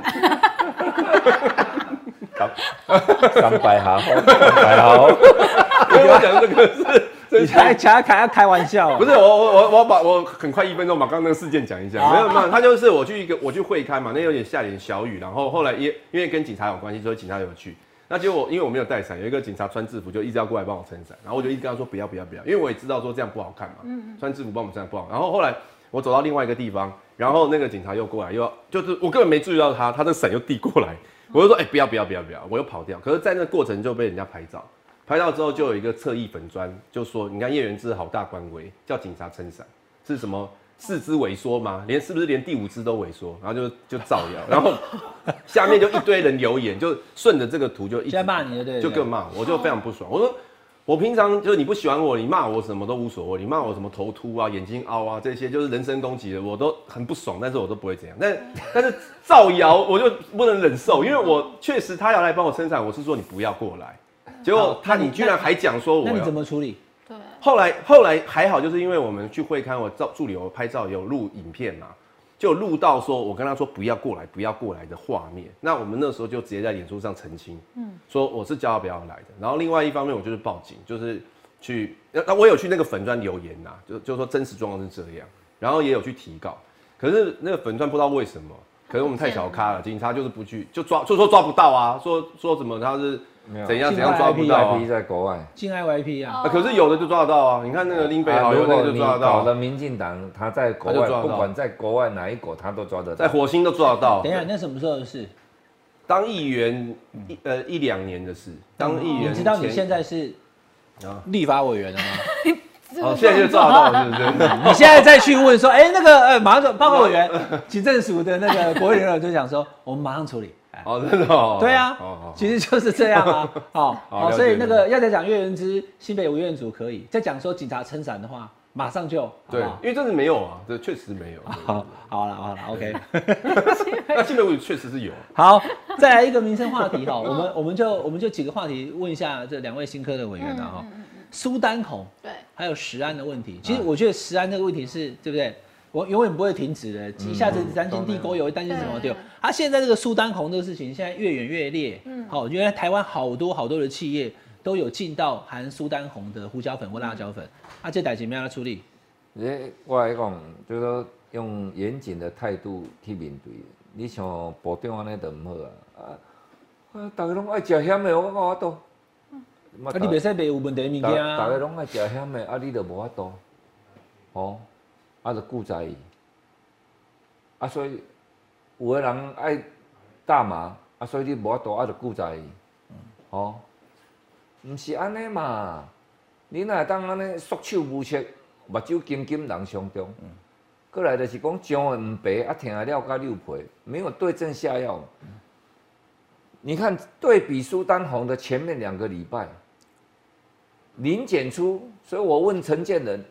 300好，300好。 因为我讲这个是， 你还开玩笑？ 不是我很快1分钟把刚刚那个事件讲一下。没有，他就是我去会勘嘛，那有点下点小雨，然后后来因为跟警察有关系，所以警察有去。那结果因为我没有带伞，有一个警察穿制服就一直要过来帮我撑伞，然后我就一直跟他说不要，因为我也知道说这样不好看嘛，穿制服帮我们撑伞不好。然后后来我走到另外一个地方，然后那个警察又过来，就是我根本没注意到他的伞又递过来。我就说不要，我又跑掉。可是，在那个过程就被人家拍照，拍到之后就有一个侧翼粉专，就说你看叶元之好大官威，叫警察撑伞，是什么4肢萎缩吗？是不是连第5只都萎缩？然后就造谣，然后下面就一堆人留言，就顺着这个图就一直骂你，对， 就更骂我就非常不爽。我说我平常就是你不喜欢我，你骂我什么都无所谓，你骂我什么头秃啊、眼睛凹啊这些就是人身攻击的，我都很不爽，但是我都不会这样。但是造谣我就不能忍受，因为我确实他要来帮我撑伞，我是说你不要过来，结果你居然还讲说我要， 那你怎么处理？ 对， 后来还好，就是因为我们去会勘，我助理有拍照有录影片嘛。就录到说，我跟他说不要过来的画面。那我们那时候就直接在脸书上澄清，说我是叫他不要来的。然后另外一方面，我就是报警，就是去，我有去那个粉专留言呐，就说真实状况是这样，然后也有去提告。可是那个粉专不知道为什么，可能我们太小咖了，警察就是不去，就说抓不到啊，说怎么他是。怎样抓不到 ？IP 在国外， 境外 IP 啊。 可是有的就抓得到啊！你看那个林北好友那个就抓得到。 搞的民进党他在国外，不管在国外哪一国他都抓得到， 在火星都抓得到。 等一下，那什么时候的事？ 当议员1-2年的事。当议员， 你知道你现在是立法委员了吗？ 现在就抓得到，是不是？ 你现在再去问说，那个马上报告委员，警政署的那个国会人员就讲说，我们马上处理。 真的哦。 对啊，其实就是这样啊。所以那个要再讲叶元之、新北吴彦祖可以，再讲说警察撑伞的话，马上就对，因为真的没有啊，这确实没有。 好了 ，OK。 那新北吴确实是有。 好，再来一个民生话题哈，我们就几个话题问一下这2位新科的委员哈。苏丹红对，还有食安的问题，其实我觉得食安这个问题是对不对？我永远不会停止的，一下子担心地沟油，担心什么丢。他现在这个苏丹红这个事情，现在越演越烈。好，原来台湾好多的企业都有进到含苏丹红的胡椒粉或辣椒粉，这代志怎么样处理？ 我来讲，就是说用严谨的态度去面对。你像部长安尼就唔好啊！大家拢爱食咸的，我法度。 你袂使卖有问题的物件啊！ 大家拢爱食咸的，你就无法度。就顾在意，所以有的人爱大麻，所以你无法度，就顾在意，唔是安尼嘛？你若当安尼束手无策，目睭金金人上中，过来就是讲姜的唔白，疼的了甲溜皮，没有对症下药。你看对比苏丹红的前面2个礼拜，零检出，所以我问陈建仁。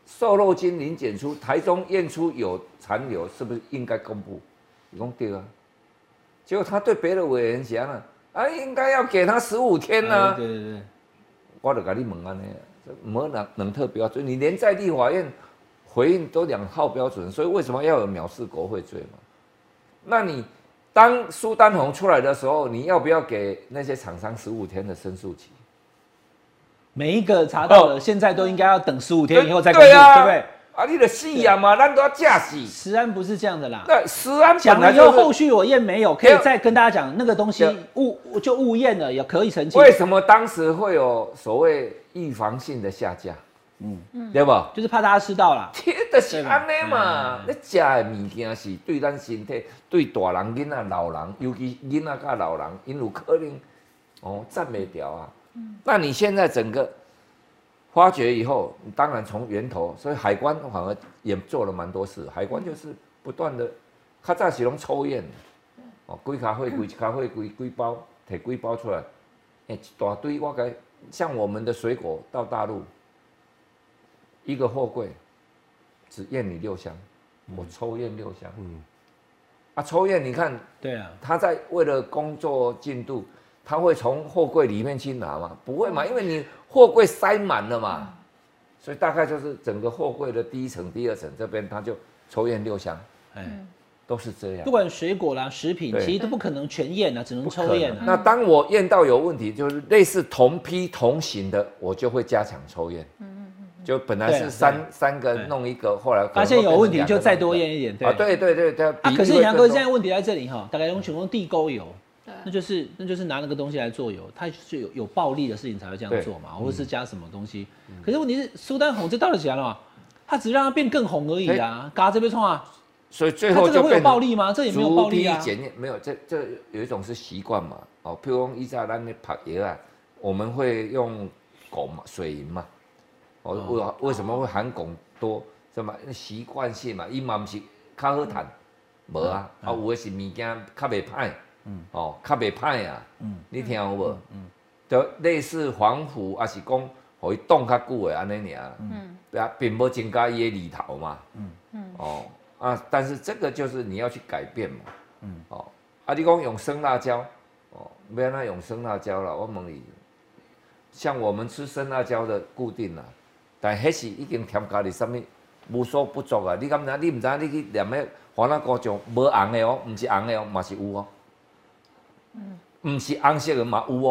瘦肉精零检出，台中验出有残留，是不是应该公布？你讲对啊。结果他对别的委员讲了，啊，应该要给他15天呢、啊。 对对对， 我就跟你问安尼，没两特标准，你连在立法院回应都2号标准，所以为什么要有藐视国会罪嘛？那你当苏丹红出来的时候，你要不要给那些厂商15天的申诉期？ 每一个查到了，现在都应该要等15天以后再公布， 对啊， 对不对？ 啊，你的死呀嘛，咱都要架死。 食安不是这样的啦。 那食安讲了以后，后续我验没有，可以再跟大家讲那个东西误验了，也可以澄清。 为什么当时会有所谓预防性的下架？对不？ 就是怕大家吃到啦。 就是安尼嘛，你食的物件是对咱身体、对大人、囡仔、老人，尤其囡仔甲老人，因有可能站不掉啊。那你现在整个发掘以后，当然从源头，所以海关反而也做了蛮多事。海关就是不断的，较早是拢抽验，几卡会几卡会几包，摕几包出来，一大堆我该像我们的水果到大陆，一个货柜只验你6箱，我抽验6箱，抽验你看， 对啊， 他在为了工作进度。他会从货柜里面去拿吗？不会嘛，因为你货柜塞满了嘛，所以大概就是整个货柜的第1层、第2层这边，他就抽验6箱，都是这样。 不管水果啦、食品，其实都不可能全验啊，只能抽验啊。 那当我验到有问题，就是类似同批同型的，我就会加强抽验。就本来是三个弄一个，后来发现有问题就再多验一点。 对。 可是杨哥现在问题在这里哈，大概用全用地沟油。那就是拿那个东西来做油，它是有暴力的事情才会这样做嘛，或者是加什么东西。可是问题是苏丹红这到底怎样了嘛？它只让它变更红而已啊，嘎这边冲啊！ 所以最后就会有暴力吗？这也没有暴力啊。 检验没有，这有一种是习惯嘛。譬如说依照咱的拍药啊，我们会用汞嘛、水银嘛。为什么会含汞多？什么习惯性嘛？伊嘛不是较好谈，无啊，有的是物件较袂歹。较袂歹啊，你听有无？就类似防腐，还是讲，互伊冻较久的安尼尔，对啊，并无增加伊的里头嘛，但是这个就是你要去改变嘛，你讲用生辣椒，不要那用生辣椒啦，我问你，像我们吃生辣椒的固定啦，但迄是已经添加了什么无所不足啊？你敢知？你唔知？你去念迄番仔膏酱无红的哦，唔是红的哦，嘛是有哦。不是红色的嘛有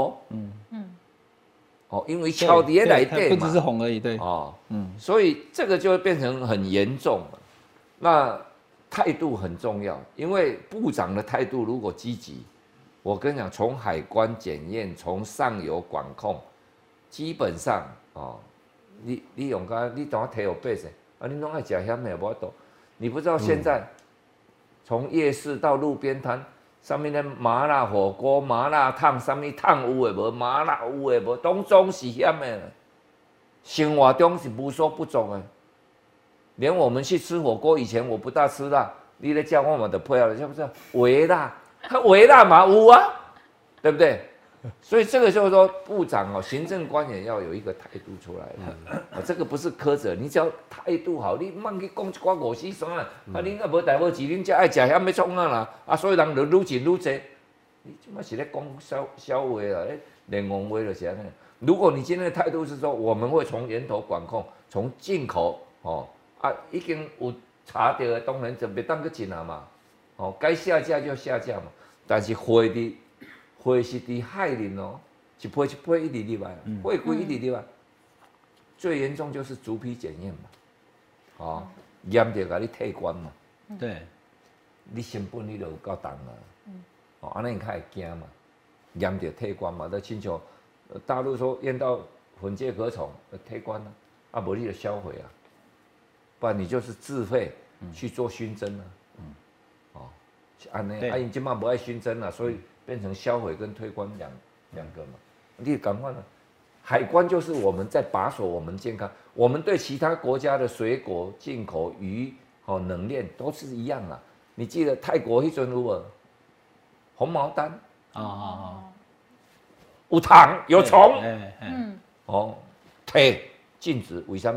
哦，因为敲伫咧内底嘛， 不只是红而已，对， 所以这个就会变成很严重了。那态度很重要，因为部长的态度如果积极，我跟你讲，从海关检验，从上游管控，基本上你用个你等下摕有背噻，你拢爱食遐咩无法度，你不知道现在从夜市到路边摊。上面的麻辣火锅、麻辣烫，上面烫有的无，麻辣有的无，总是遐的。生活中是无所不足的。连我们去吃火锅，以前我不大吃辣，你咧叫我嘛就配了，是不是？微辣，它微辣嘛有啊，对不对？所以这个就是说，部长行政官员要有一个态度出来了。这个不是苛责，你只要态度好，你莫去讲一寡五四三啊，恁也无代无志，恁才爱食遐要创啊啦，所以人就愈钱愈济。你即摆是咧讲小话啦，连王话就是安尼。如果你今天的态度是说，我们会从源头管控，从进口已经有查到的，当然就别当去进来嘛，该下架就下架嘛，但是会是伫海里哦，一批一直入来，会规一直入来，最严重就是逐批检验嘛，验着甲你退关嘛， 对， 你成本你就有够重啊，安尼你较会惊嘛，验着退关嘛，那亲像大陆说验到混介壳虫，退关啊，无你就销毁啊，不然你就是自费去做熏蒸啊，安尼，因即马无爱熏蒸啊，所以。变成销毁跟退关两个嘛，你赶快了。海关就是我们在把守我们健康，我们对其他国家的水果进口、鱼、冷链都是一样啊。你记得泰国迄阵有无？红毛丹有糖有虫，退禁止，为什么？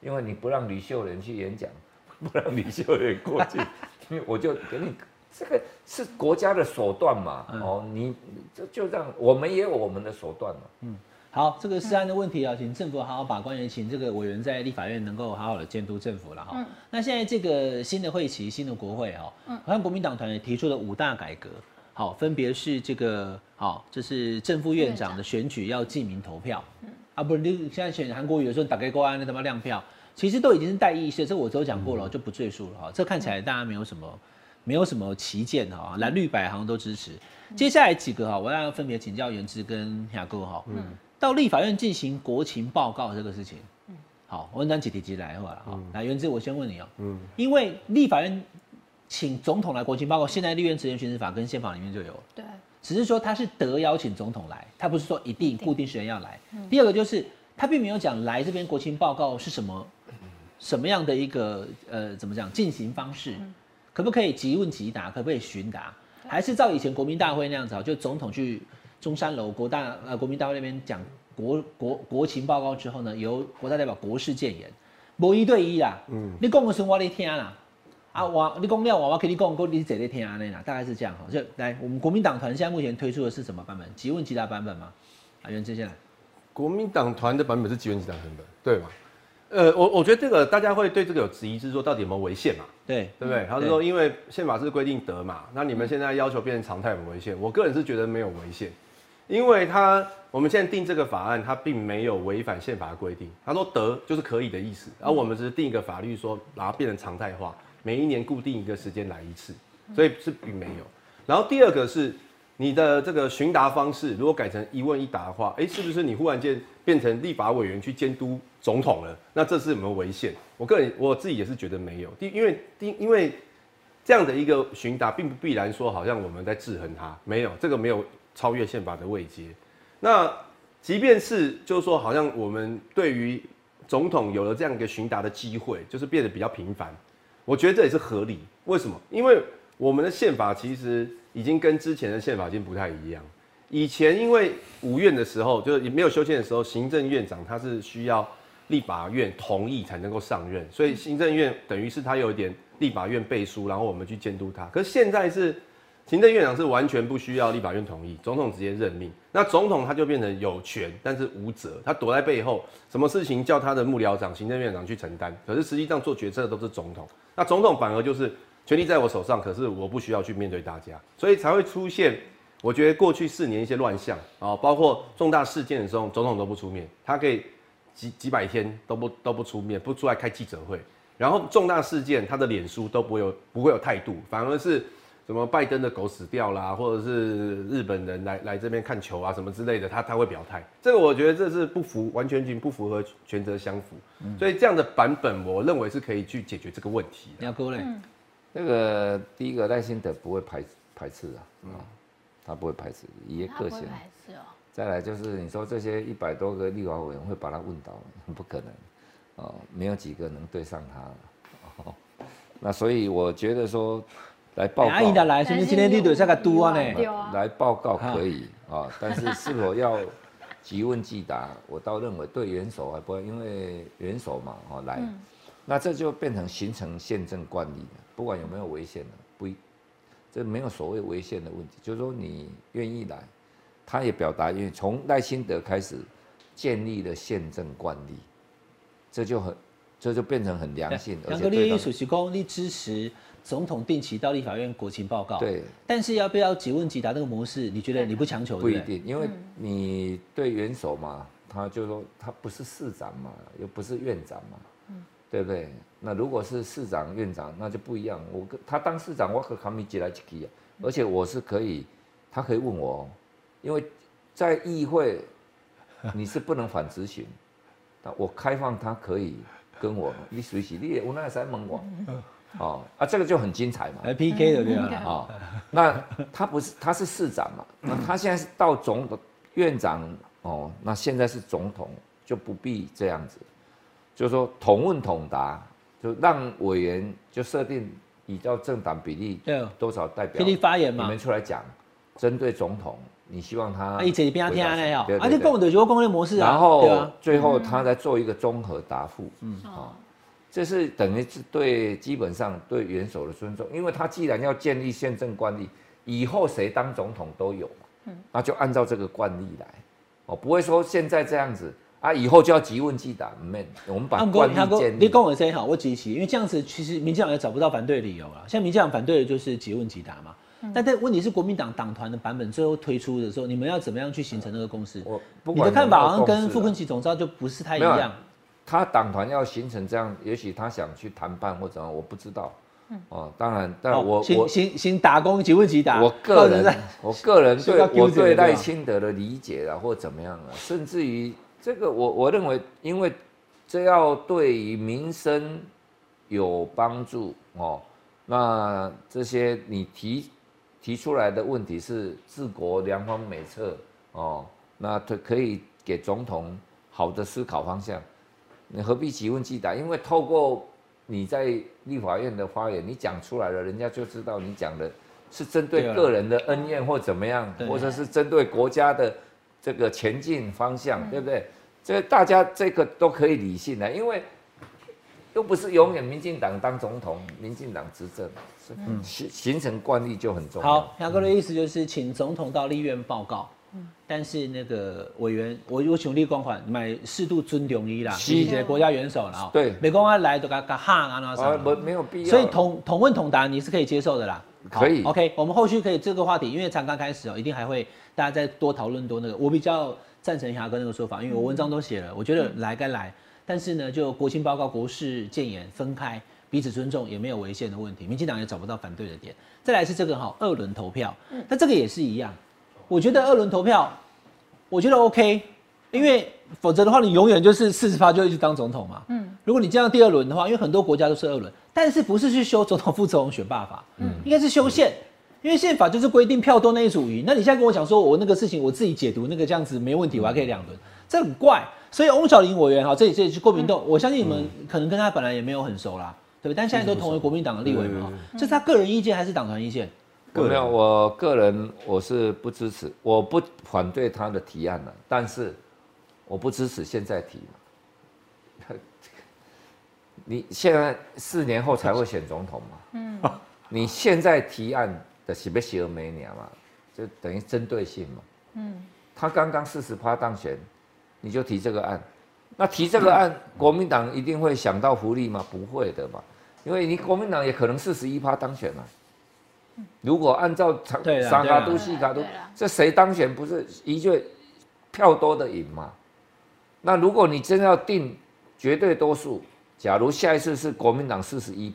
因为你不让吕秀莲去演讲，不让吕秀莲过去，我就给你。这个是国家的手段嘛？你就让我们也有我们的手段嘛。 好，这个食安的问题啊，请政府好好把关，也请这个委员在立法院能够好好的监督政府了哈。那现在这个新的会期、新的国会哈，好像国民党团也提出了5大改革，好，分别是这个这是正副院长的选举要记名投票，不，你现在选韩国瑜的时候打给公安那他妈亮票，其实都已经是代议事，这我都讲过了，就不赘述了哈。这看起来大家没有什么旗舰哈，蓝绿白好像都支持。接下来几个哈，我要分别请教元之跟雅哥哈。到立法院进行国情报告这个事情，好，我们几题来好了哈。来，元之，我先问你哦，因为立法院请总统来国情报告，现在立院职权巡视法跟宪法里面就有了，对，只是说他是得邀请总统来，他不是说一定固定时间要来。第二个就是他并没有讲来这边国情报告是什么样的一个怎么讲进行方式，可不可以即问即答，可不可以询答，还是照以前国民大会那样子，就总统去中山楼国民大会那边讲国情报告之后呢，由国大代表国事谏言，无1对1啦。你讲的时候我在听啦，你讲了我给你讲，你坐在听安尼啦，大概是这样哈。就来，我们国民党团现在目前推出的是什么版本？即问即答版本吗？元之先来。 国民党团的版本是即问即答版本，对吗？我觉得这个大家会对这个有质疑，是说到底有没有违宪嘛？对不对？他是说，因为宪法是规定得嘛，那你们现在要求变成常态有没有违宪？我个人是觉得没有违宪。因为我们现在定这个法案，它并没有违反宪法的规定。他说得就是可以的意思，而我们只是定一个法律说把它变成常态化，每一年固定一个时间来一次，所以是并没有。然后第二个是你的这个询答方式，如果改成一问一答的话，是不是你忽然间变成立法委员去监督总统了？那这是有没有违宪？我自己也是觉得没有。因为这样的一个询答，并不必然说好像我们在制衡他，没有这个没有。超越宪法的位阶，那即便是就是说，好像我们对于总统有了这样一个询答的机会，就是变得比较频繁，我觉得这也是合理。为什么？因为我们的宪法其实已经跟之前的宪法已经不太一样。以前因为5院的时候，就是没有修宪的时候，行政院长他是需要立法院同意才能够上任，所以行政院等于是他有一点立法院背书，然后我们去监督他。可是现在是。行政院长是完全不需要立法院同意，总统直接任命。那总统他就变成有权，但是无责，他躲在背后，什么事情叫他的幕僚长、行政院长去承担。可是实际上做决策的都是总统，那总统反而就是权力在我手上，可是我不需要去面对大家，所以才会出现。我觉得过去4年一些乱象啊，包括重大事件的时候，总统都不出面，他可以几百天都不出面，不出来开记者会。然后重大事件他的脸书都不会有态度，反而是。什么拜登的狗死掉啦，或者是日本人来这边看球啊，什么之类的，他会表态。这个我觉得这是完全不符合权责相符，所以这样的版本，我认为是可以去解决这个问题。 要哥嘞， 那个第一个赖清德不会排斥他不会排斥，以个性。再来就是你说这些100多个立法委员会把他问倒，不可能没有几个能对上他。那所以我觉得说。来报告， 来，是不是今天你对这个督啊呢？ 来报告可以但是是否要即问即答，我倒认为对元首还不会，因为元首嘛来，那这就变成形成宪政惯例了，不管有没有违宪的，这没有所谓违宪的问题，就是说你愿意来，他也表达愿意，从赖清德开始建立了宪政惯例，这就变成很良性， 而且对属实公，你支持。总统定期到立法院国情报告， 对， 但是要不要即问即答这个模式，你觉得你不强求？ 不一定，因为你对元首嘛，他就说他不是市长嘛，又不是院长嘛，对不对？那如果是市长、院长，那就不一样。他当市长，我可他们接来一起啊，而且我是可以，他可以问我，因为在议会你是不能反质询，但我开放他可以跟我，你随时你也有那才问我。这个就很精彩嘛， 来 PK 的对吧？ 那他是市长嘛，那他现在是到院长那现在是总统，就不必这样子，就是说统问统答，就让委员就设定依照政党比例多少代表， 发言嘛， 你们出来讲， 针对总统，你希望他一直边听那样， 对， 你讲的就是我讲的模式啊。 然后最后他再做一个综合答复，这是等于是对基本上对元首的尊重，因为他既然要建立宪政惯例，以后谁当总统都有嘛，那就按照这个惯例来，不会说现在这样子啊，以后就要即问即答，我们把惯例建立。 你讲的这好，我支持，因为这样子其实民进党也找不到反对理由了。像民进党反对的就是即问即答嘛。但问题是国民党党团的版本最后推出的时候，你们要怎么样去形成那个共识？你的看法好像跟傅昆萁总召就不是太一样。 他党团要形成这样，也许他想去谈判或怎样，我不知道。当然，我先打工即问即答。 我个人对赖清德的理解啊，或怎么样啊，甚至于这个我认为，因为这要对于民生有帮助哦，那这些你提出来的问题是治国良方美策哦，那可以给总统好的思考方向。你何必即问即答？因为透过你在立法院的发言，你讲出来了，人家就知道你讲的是针对个人的恩怨或怎么样，或者是针对国家的这个前进方向，对不对？这大家这个都可以理性的，因为又不是永远民进党当总统，民进党执政，形成惯例就很重要。 好，杨哥的意思就是请总统到立院报告。但是那个委员，我想你讲话，买适度尊重伊啦，是一个国家元首啦。 对， 美国他来都给他喊啊， 没有必要。 所以同问同答你是可以接受的啦。 可以 ，OK， 我们后续可以这个话题，因为才刚开始一定还会大家再多讨论多那个。我比较赞成霞哥那个说法，因为我文章都写了，我觉得来该来，但是呢，就国情报告、国事建言分开，彼此尊重，也没有违宪的问题，民进党也找不到反对的点。再来是这个二轮投票，那这个也是一样。我觉得二轮投票，我觉得 OK， 因为否则的话，你永远就是40%就一直当总统嘛。如果你这样第二轮的话，因为很多国家都是二轮，但是不是去修总统、副总统选罢法，应该是修宪，因为宪法就是规定票多那一组赢。那你现在跟我讲说我那个事情我自己解读那个这样子没问题，我还可以2轮，这很怪。所以翁小玲委员这里是国民党，我相信你们可能跟他本来也没有很熟啦，对不对？但现在都同为国民党的立委嘛，这是他个人意见还是党团意见？ 没有，我个人我是不支持，我不反对他的提案了，但是我不支持现在提嘛。你现在4年后才会选总统嘛？你现在提案的是要小每年嘛，就等于针对性嘛。他刚刚40%当选，你就提这个案，那提这个案，国民党一定会想到福利吗？不会的嘛，因为你国民党也可能41%当选嘛。如果按照三卡都四卡都，这谁当选不是一句票多的赢嘛？那如果你真要定绝对多数，假如下一次是国民党41%，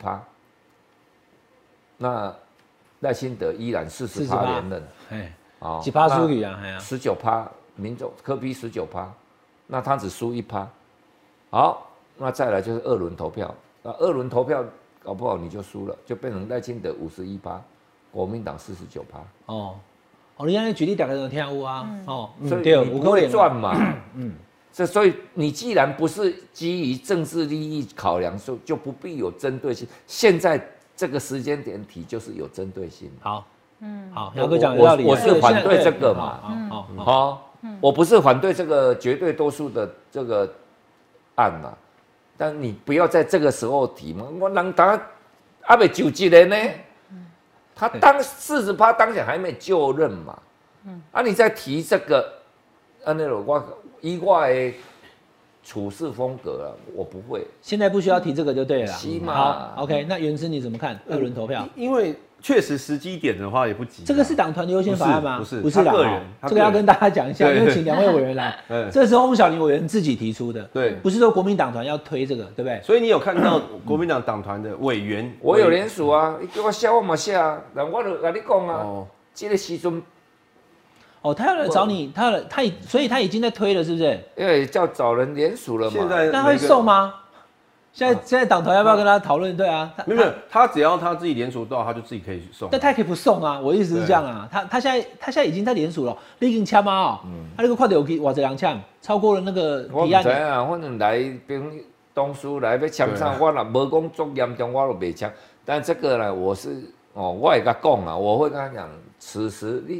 那赖清德依然40%连任， 几趴输给啊 ？19%民众柯 P 19%，那他只输1%。好，那再来就是2轮投票，那2轮投票搞不好你就输了，就变成赖清德51%。国民党49%。 你安尼举例大家都听有啊。 所以你不会赚嘛。所以你既然不是基于政治利益考量，就不必有针对性。现在这个时间点提就是有针对性。 好，姚哥讲有道理。 我是反对这个嘛。我不是反对这个绝对多数的这个案嘛，但你不要在这个时候提嘛。我人家还没就职呢。他当40%当选还没就任嘛，你再提这个，那种以我的处事风格啊，我不会。 现在不需要提这个就对了。 好 ，OK， 那元之你怎么看2轮投票？ 因为确实时机点的话也不急。 这个是党团的优先法案吗？ 不是个人， 这个要跟大家讲一下，因为请2位委员来。这是翁小玲委员自己提出的， 对， 不是说国民党团要推这个，对不对？ 所以你有看到国民党党团的委员， 我有联署啊，你叫我写我嘛写啊，那我就跟你讲啊，这个时阵。 他要来找你，所以他已经在推了，是不是？ 因为叫找人联署了嘛。 现在那会送吗？现在党团要不要跟他讨论？对啊， 没有，他只要他自己联署到，他就自己可以送。 但他也可以不送啊，我的意思是这样啊。他现在已经在联署了，你已经签吗？他那个快点有哇这2签，超过了那个提案。 我不知啊，反正来兵东书来要签上，我若无讲足严重，我就袂签。但这个呢，我是我也跟他讲啊，我会跟他讲，此时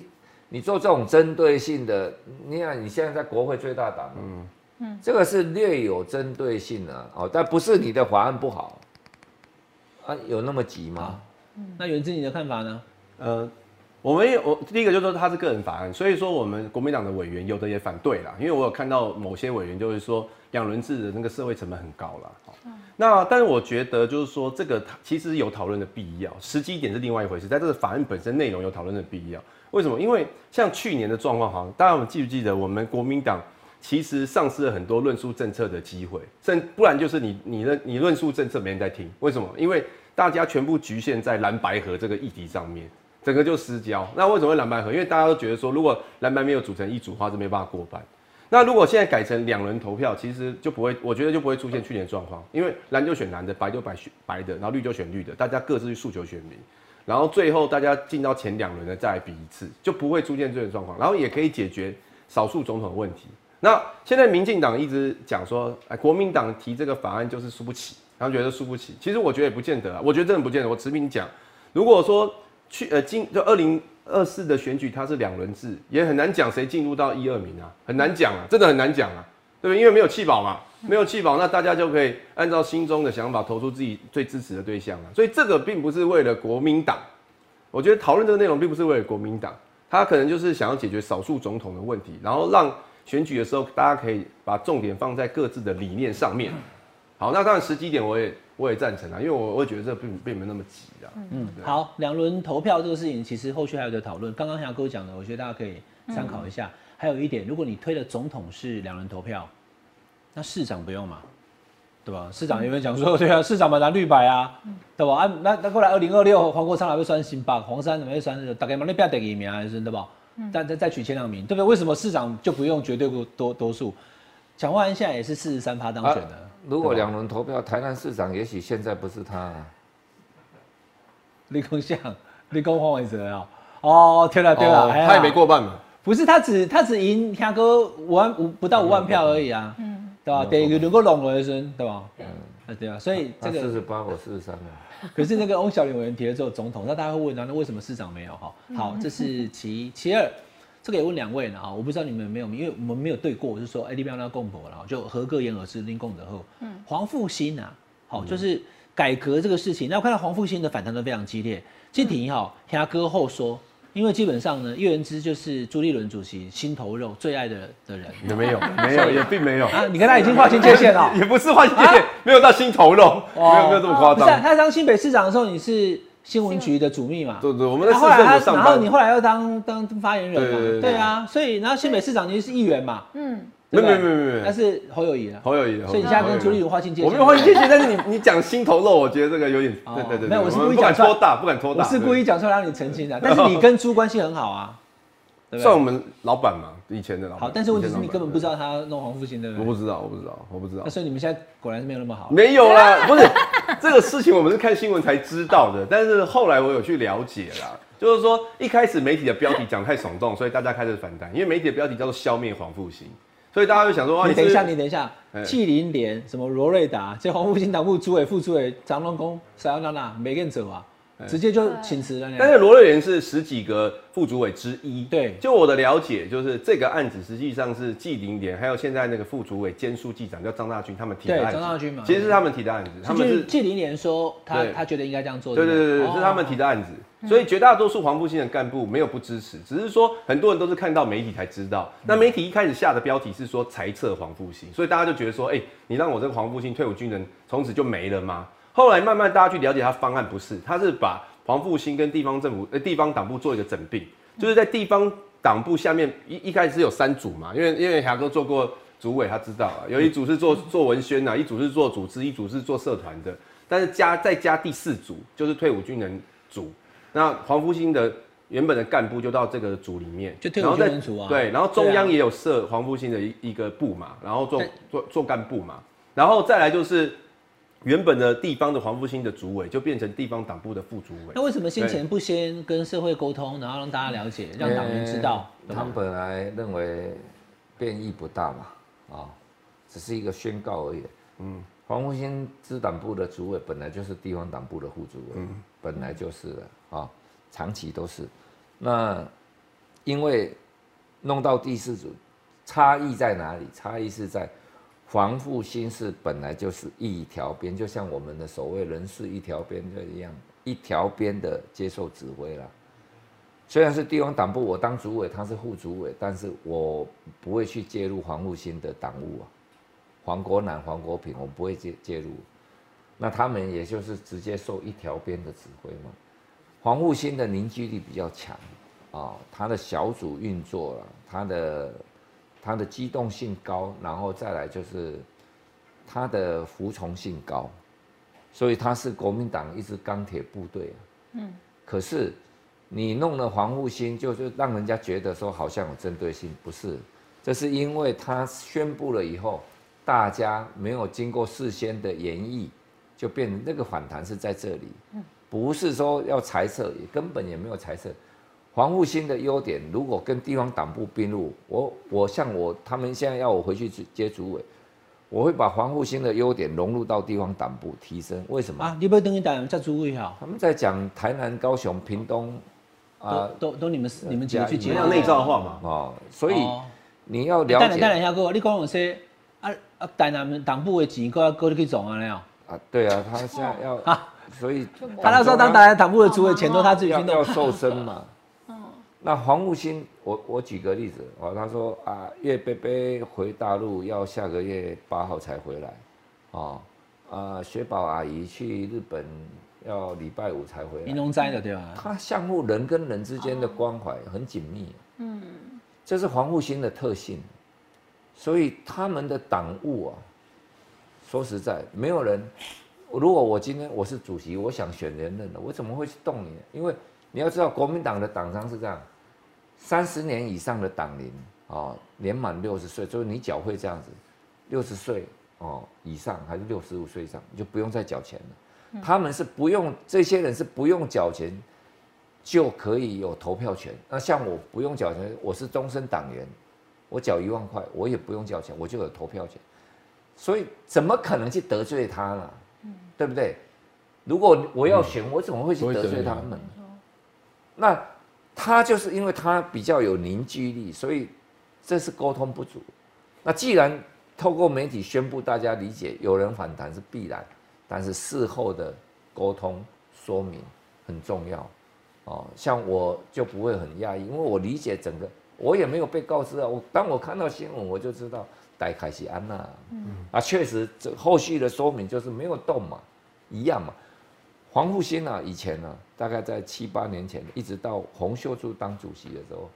你做这种针对性的，你看你现在在国会最大党，这个是略有针对性的哦，但不是你的法案不好啊，有那么急吗？ 那元之你的看法呢？ 我第一个就是说它是个人法案，所以说我们国民党的委员有的也反对啦，因为我有看到某些委员就是说2轮制的那个社会成本很高啦。那但是我觉得就是说这个其实有讨论的必要，时机点是另外一回事，在这个法案本身内容有讨论的必要。为什么？因为像去年的状况，好像大家我们记不记得，我们国民党其实丧失了很多论述政策的机会，不然就是你论述政策没人在听。为什么？因为大家全部局限在蓝白合这个议题上面。整个就失焦。那为什么会蓝白合？因为大家都觉得说，如果蓝白没有组成一组的话，是没办法过半。那如果现在改成2轮投票，其实就不会，我觉得就不会出现去年状况，因为蓝就选蓝的，白就选白的，然后绿就选绿的，大家各自去诉求选民，然后最后大家进到前2轮的再来比一次，就不会出现这种状况，然后也可以解决少数总统问题。那现在民进党一直讲说，国民党提这个法案就是输不起，他们觉得输不起。其实我觉得也不见得啊，我觉得真的不见得。我持平讲，如果说就2024的选举它是2轮制，也很难讲谁进入到1、2名啊，很难讲啊，真的很难讲啊，对不对？因为没有弃保嘛，没有弃保，那大家就可以按照心中的想法投出自己最支持的对象啊。所以这个并不是为了国民党，我觉得讨论这个内容并不是为了国民党，他可能就是想要解决少数总统的问题，然后让选举的时候大家可以把重点放在各自的理念上面。好，那当然时机点我也赞成啊，因为我会觉得这并没那么急的。 好，2轮投票这个事情，其实后续还有的讨论。刚刚翔哥讲的，我觉得大家可以参考一下。还有一点，如果你推的总统是2轮投票，那市长不用嘛，对吧？市长有没有讲说，对啊，市长嘛蓝绿白啊，对吧？啊，那过来2026，黄国昌还会选新北，黄珊怎么会选？大概嘛，你不要第1名啊，对吧？再取前2名，对不对？为什么市长就不用绝对多数？蒋万安现在也是43%当选的。 如果2轮投票，台南市长也许现在不是他啊。 你讲黄伟哲啊？哦，对了， 他也没过半嘛。 不是，他只赢下个不到5万票而已啊，对吧？得如果拢了声，对吧？对啊，所以这个 48，我43嘛。 可是那个翁小玲委员提了之后，总统，那大家会问那为什么市长没有？好，这是其2。这个也问2位呢啊，我不知道你们有没有，因为我们没有对过，我就说你不要那共博了，就合个言而至，令共者后。黄复兴啊，好，就是改革这个事情。那我看到黄复兴的反弹都非常激烈。进庭听歌后说，因为基本上呢，叶元之就是朱立伦主席心头肉最爱的人。 也没有，也并没有啊。你跟他已经划清界限了， 也不是划清界限，没有到心头肉，没有这么夸张。 不是，他当新北市长的时候，你是新闻局的主秘嘛？ 对，我们在市政府上班。 然后你后来又当发言人嘛？对啊，所以然后新北市长你是议员嘛？没有，那是侯友宜了。 侯友宜， 所以你现在跟朱立伦划清界限。 我没有划清界限，但是你讲心头肉，我觉得这个有点，对。 没有，我是故意讲出来， 不敢拖大。 我是故意讲出来让你澄清的。但是你跟朱关系很好啊， 算我们老板嘛，以前的老板。 好，但是问题是你根本不知道他弄黄复兴，对不对？ 我不知道。 那所以你们现在果然是没有那么好。 没有啦，不是这个事情，我们是看新闻才知道的。但是后来我有去了解啦，就是说一开始媒体的标题讲太耸动，所以大家开始反弹，因为媒体的标题叫做消灭黄复兴。所以大家就想说， 你等一下，纪凌莲什么罗瑞达，这黄复兴党部主委、副主委张龙公、塞奥娜娜没跟走啊，直接就请辞了。 但是罗瑞莲是10几个副主委之一。 对， 就我的了解，就是这个案子实际上是纪凌莲，还有现在那个副主委兼书记长叫张大军他们提的案子。 对，张大军嘛， 其实是他们提的案子。他们是纪凌莲说他觉得应该这样做。 对，是他们提的案子。所以绝大多数黄复兴的干部没有不支持，只是说很多人都是看到媒体才知道。那媒体一开始下的标题是说裁撤黄复兴，所以大家就觉得说，你让我这个黄复兴退伍军人从此就没了吗？后来慢慢大家去了解他方案不是，他是把黄复兴跟地方政府、地方党部做一个整并，就是在地方党部下面一开始是有3组嘛，因为霞哥做过主委，他知道啊，有一组是做文宣啊，一组是做组织，一组是做社团的，但是再加第4组就是退伍军人组。那黄复兴的原本的干部就到这个组里面， 就退伍军人组啊。 对，然后中央也有设黄复兴的一个部嘛，然后做干部嘛，然后再来就是原本的地方的黄复兴的主委就变成地方党部的副主委。 那为什么先前不先跟社会沟通，然后让大家了解，让党员知道？ 他们本来认为变异不大嘛，只是一个宣告而已。黄复兴支党部的主委本来就是地方党部的副主委，本来就是了长期都是。那因为弄到第4组，差异在哪里？差异是在黄复兴是本来就是一条边，就像我们的所谓人事一条边这一样，一条边的接受指挥啦。虽然是地方党部，我当主委，他是副主委，但是我不会去介入黄复兴的党务啊。黄国南、黄国平，我不会介入。那他们也就是直接受一条边的指挥嘛。黄复兴的凝聚力比较强啊，他的小组运作了，他的机动性高，然后再来就是他的服从性高，所以他是国民党一支钢铁部队啊。可是你弄了黄复兴，就让人家觉得说好像有针对性，不是？这是因为他宣布了以后，大家没有经过事先的研议，就变成那个反弹是在这里。不是说要裁撤，也根本也没有裁撤。黄复兴的优点，如果跟地方党部并入，他们现在要我回去接主委，我会把黄复兴的优点融入到地方党部提升。为什么啊？你不等于党叫主委哈？ 他们在讲台南、高雄、屏东都你们几个去接， 要内造化嘛。 所以你要了解。 等一下哥，你讲有些台南党部的钱，搁去种啊那样。 对啊，他现在要所以他那时候当台南党部的主委，钱都他自己去弄。 要瘦身嘛。那黄复兴，我举个例子他说岳贝贝回大陆要下个月8号才回来，雪宝阿姨去日本要礼拜5才回来。 你拢知的对吧？ 他项目人跟人之间的关怀很紧密，这是黄复兴的特性，所以他们的党务说实在，没有人。如果我今天我是主席，我想选连任了，我怎么会去动你呢？因为你要知道，国民党的党章是这样：30年以上的党龄年满60岁，就是你缴会这样子，60岁以上还是65岁以上，你就不用再缴钱了。他们是不用，这些人是不用缴钱就可以有投票权。那像我不用缴钱，我是终身党员，我缴1万块，我也不用缴钱，我就有投票权。所以怎么可能去得罪他呢？对不对？如果我要选，我怎么会去得罪他们？那他就是因为他比较有凝聚力，所以这是沟通不足。那既然透过媒体宣布大家理解，有人反弹是必然，但是事后的沟通说明很重要。像我就不会很讶异，因为我理解整个，我也没有被告知啊。当我看到新闻，我就知道戴凯西安娜，确实这后续的说明就是没有动嘛，一样嘛。黄复兴以前大概在7、8年前，一直到洪秀柱当主席的时候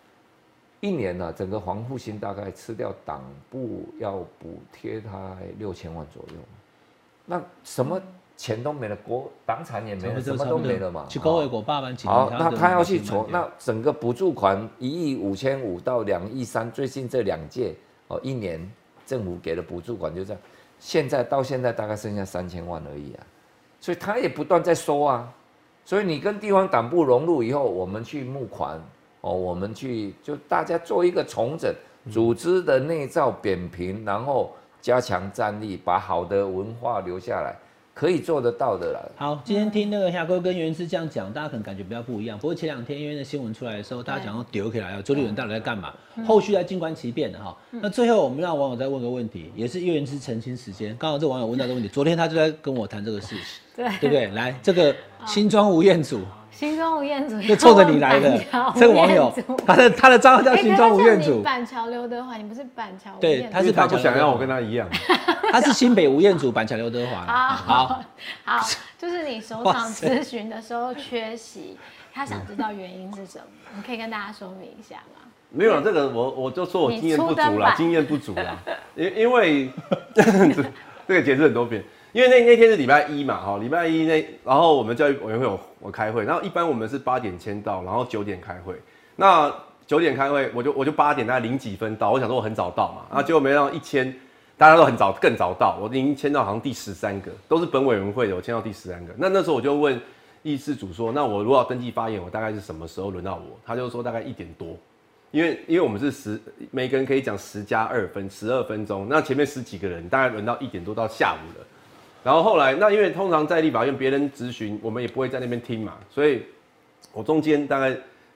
，1年整个黄复兴大概吃掉党部要补贴他6000万左右，那什么钱都没了，党产也没了，什么都没了嘛。好，那他要去筹，那整个补助款1亿5500到2亿3，最近这2届1年政府给的补助款就这样，到现在大概剩下3000万而已所以他也不断在收所以你跟地方党部融入以后，我们去募款我们去就大家做一个重整，组织的内造扁平，然后加强战力，把好的文化留下来，可以做得到的啦。 好，今天听那个夏哥跟袁师这样讲，大家可能感觉比较不一样。不过前2天因为那新闻出来的时候，大家讲要丢起来周立伦到底在干嘛？后续再静观其变的那最后我们让网友再问个问题，也是袁师澄清时间。刚好这网友问到这个问题，昨天他就在跟我谈这个事，对不对？来，这个新庄吴彦祖。 新庄吴彦祖就冲着你来的这个网友，他的账号叫新庄吴彦祖。 板桥刘德华，你不是板桥？ 对，他是他不想让我跟他一样。 他是新北吴彦祖，板桥刘德华。 好，就是你首场咨询的时候缺席，他想知道原因是什么，你可以跟大家说明一下吗？ 没有这个我就说我经验不足啦，因为这个解释很多遍。因为那天是礼拜1嘛，礼拜1然后我们教育委员会我开会，然后一般我们是8点签到，然后9点开会。那9点开会，我就8点大概0几分到，我想说我很早到嘛，然后结果没让1签，大家都更早到，我已经签到好像第13个，都是本委员会的，我签到第13个。那时候我就问议事组说，那我如果要登记发言，我大概是什么时候轮到我？他就说大概1点多，因为我们是每个人可以讲10加2分，12分钟，那前面10几个人，大概轮到1点多到下午了。然后后来，那因为通常在立法院别人质询，我们也不会在那边听嘛，所以我中间大概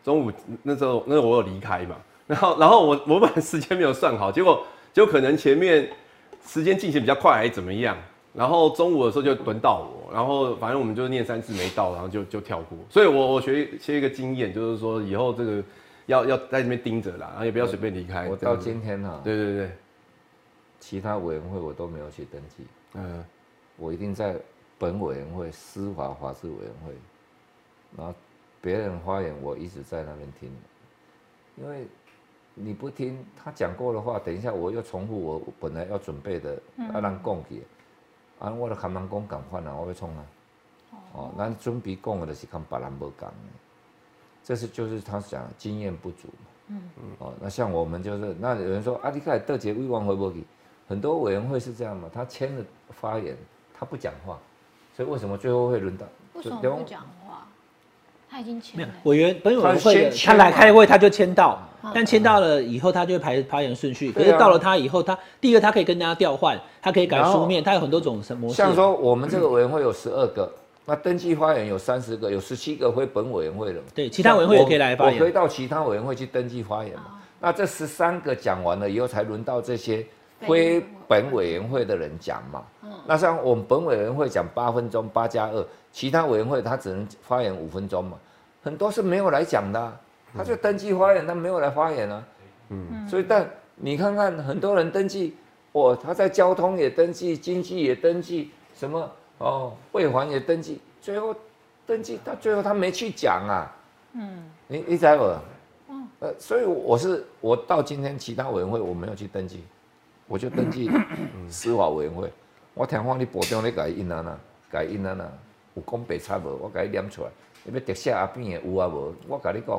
中午那时候我有离开嘛，然后我本来时间没有算好，结果可能前面时间进行比较快还是怎么样，然后中午的时候就轮到我，然后反正我们就念3次没到，然后就跳过。所以我学一个经验，就是说以后这个要在那边盯着啦，然后也不要随便离开。 我到今天啊， 对， 其他委员会我都没有去登记，我一定在本委员会司法法制委员会，然后别人发言我一直在那边听，因为你不听他讲过的话，等一下我又重复我本来要准备的，让人讲去，我就含人讲共款啊，我要创啊，咱准备讲的就是跟别人无共的，这就是他讲的经验不足嘛，那像我们就是，那有人说你看德杰委员会不去，很多委员会是这样嘛，他签了发言，他不讲话，所以为什么最后会轮到？ 为什么不讲话？他已经签了。 本委员会他来开会他就签到，但签到了以后他就会排发言顺序。可是到了他以后，第一个他可以跟大家调换，他可以改书面，他有很多种模式。 像说我们这个委员会有12个，那登记发言有30个，有17个回本委员会了。 对，其他委员会也可以来发言。 我可以到其他委员会去登记发言嘛？那这13个讲完了以后，才轮到这些非本委员会的人讲嘛。那像我们本委员会讲8分钟，8+2，其他委员会他只能发言5分钟嘛。很多是没有来讲的他就登记发言，他没有来发言啊。所以但你看看很多人登记，他在交通也登记，经济也登记，什么卫环也登记，最后登记到最后他没去讲啊。你知道不？所以我到今天其他委员会我没有去登记，我就登记司法委员会。我听说你部长咧改印啊呐，有讲白差无？我给你念出来。你要特赦阿扁的有啊无？我跟你讲，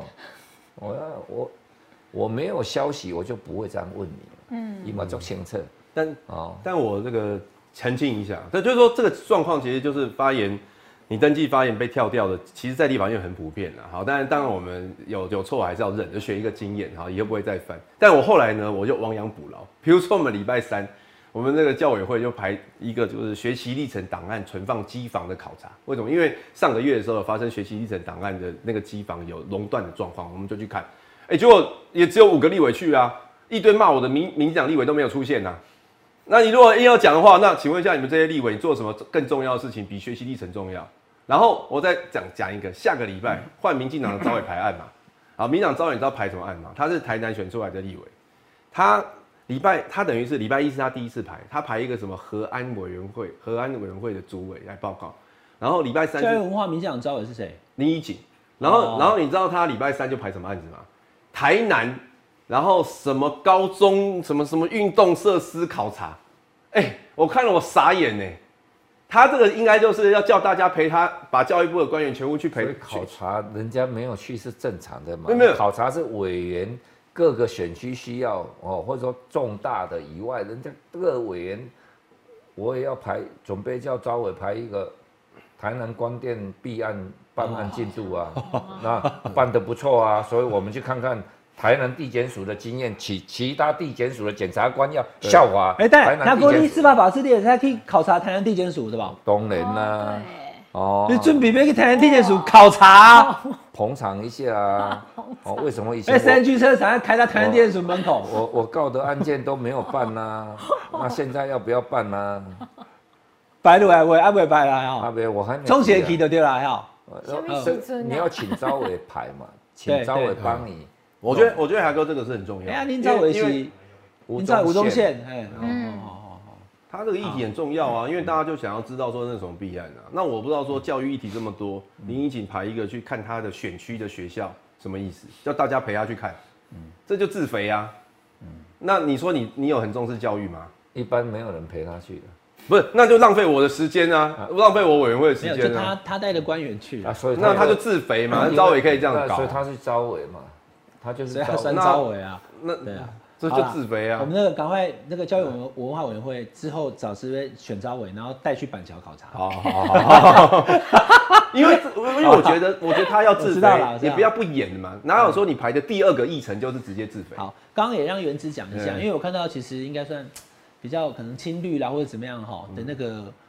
我没有消息，我就不会这样问你。伊嘛做清楚。 但我这个澄清一下，就是说这个状况其实就是发言，你登记发言被跳掉的，其实在立法院很普遍啦。好，当然我们有错还是要认，就学一个经验，好，以后不会再犯。但我后来呢，我就亡羊补牢。比如说我们礼拜3。我们那个教委会就排一个就是学习历程档案存放机房的考察，为什么？因为上个月的时候发生学习历程档案的那个机房有垄断的状况，我们就去看，结果也只有5个立委去啊，一堆骂我的民进党立委都没有出现啊。那你如果硬要讲的话，那请问一下你们这些立委，你做什么更重要的事情比学习历程重要？然后我再讲一个，下个礼拜换民进党的召委排案嘛，好，民进党召委你知道排什么案吗？他是台南选出来的立委，他等于是礼拜1是他第一次排，他排一个什么核安委员会的主委来报告，然后礼拜3 教育文化民进党召委是谁？ 林怡景，然后你知道他礼拜3就排什么案子吗？台南，然后什么高中什么运动设施考察，我看了我傻眼呢。他这个应该就是要叫大家陪他把教育部的官员全部去陪考察，人家没有去是正常的嘛？ 没有考察是委员。各个选区需要或者说重大的以外，人家各委员，我也要准备叫召委排一个台南光电弊案办案进度啊，那办得不错啊，所以我们去看看台南地检署的经验，其他地检署的检察官要效法。 但那国立司法法制列才可以考察台南地检署对吧？ 当然啦。 你准备要去台南地检署考察， 捧场一下啊！为什么以前 SNG 车厂要开到台南地检署门口？ 我告的案件都没有办呐，那现在要不要办呢？ 白鹿还未还未白啦哈， 我还没充血期就对了哈。 你要请召委排嘛，请召委帮你。 我觉得海哥这个是很重要。 您召委是吴宗宪， 他这个议题很重要啊，因为大家就想要知道说那什么弊案啊。那我不知道说教育议题这么多，林怡景排一个去看他的选区的学校，什么意思？叫大家陪他去看，这就自肥啊。那你说你有很重视教育吗？ 一般没有人陪他去的， 不是，那就浪费我的时间啊，浪费我委员会的时间啊。他带的官员去啊， 所以那他就自肥嘛，召委可以这样搞， 所以他是召委嘛，他就是召委啊。 那对啊。 这就自肥啊！ 我们那个赶快那个教育文化委员会之后找时间选召委，然后带去板桥考察。 好，因为我觉得他要自肥，也不要不演的嘛。哪有说你排的第2个议程就是直接自肥？ 好，刚刚也让元之讲一下，因为我看到其实应该算比较可能亲绿啦或者怎么样哈的那个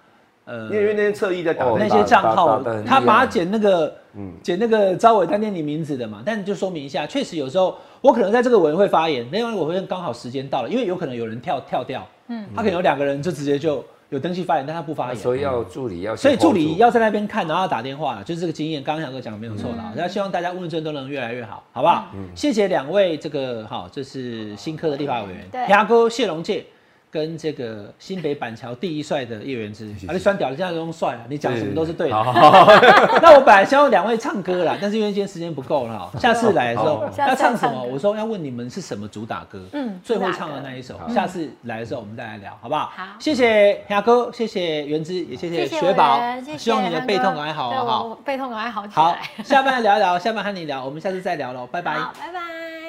因为那天侧翼在打那些账号，他把它剪那个招委单念你名字的嘛，但就说明一下，确实有时候我可能在这个委员会发言，另外我会刚好时间到了，因为有可能有人跳掉，他可能有2个人就直接就有登记发言，但他不发言， 所以要助理要， 所以助理要在那边看，然后要打电话，就是这个经验，刚刚翔哥讲的没有错啦，然后希望大家问政都能越来越好，好不好？谢谢2位这个好，这是新科的立法委员，霞哥谢龙介。跟这个新北板桥第1帅的叶元之，你酸屌，你现在都用帅了，你讲什么都是对的。那我本来想要2位唱歌啦，但是因为今天时间不够了，下次来的时候要唱什么？我说要问你们是什么主打歌，最会唱的那一首。下次来的时候我们再来聊，好不好？好，谢谢霞哥，谢谢元之，也谢谢雪宝，希望你的背痛赶快好，好不好？ 背痛赶快好起来。 好，下班聊一聊，下班和你聊，我们下次再聊喽，拜拜。 好，拜拜。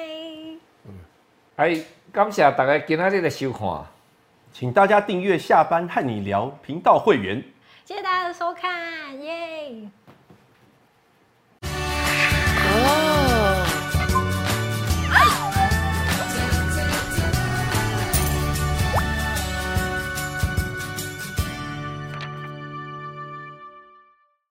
哎，感谢大家今天的收看。 请大家订阅下班和你聊频道会员， 谢谢大家的收看，耶！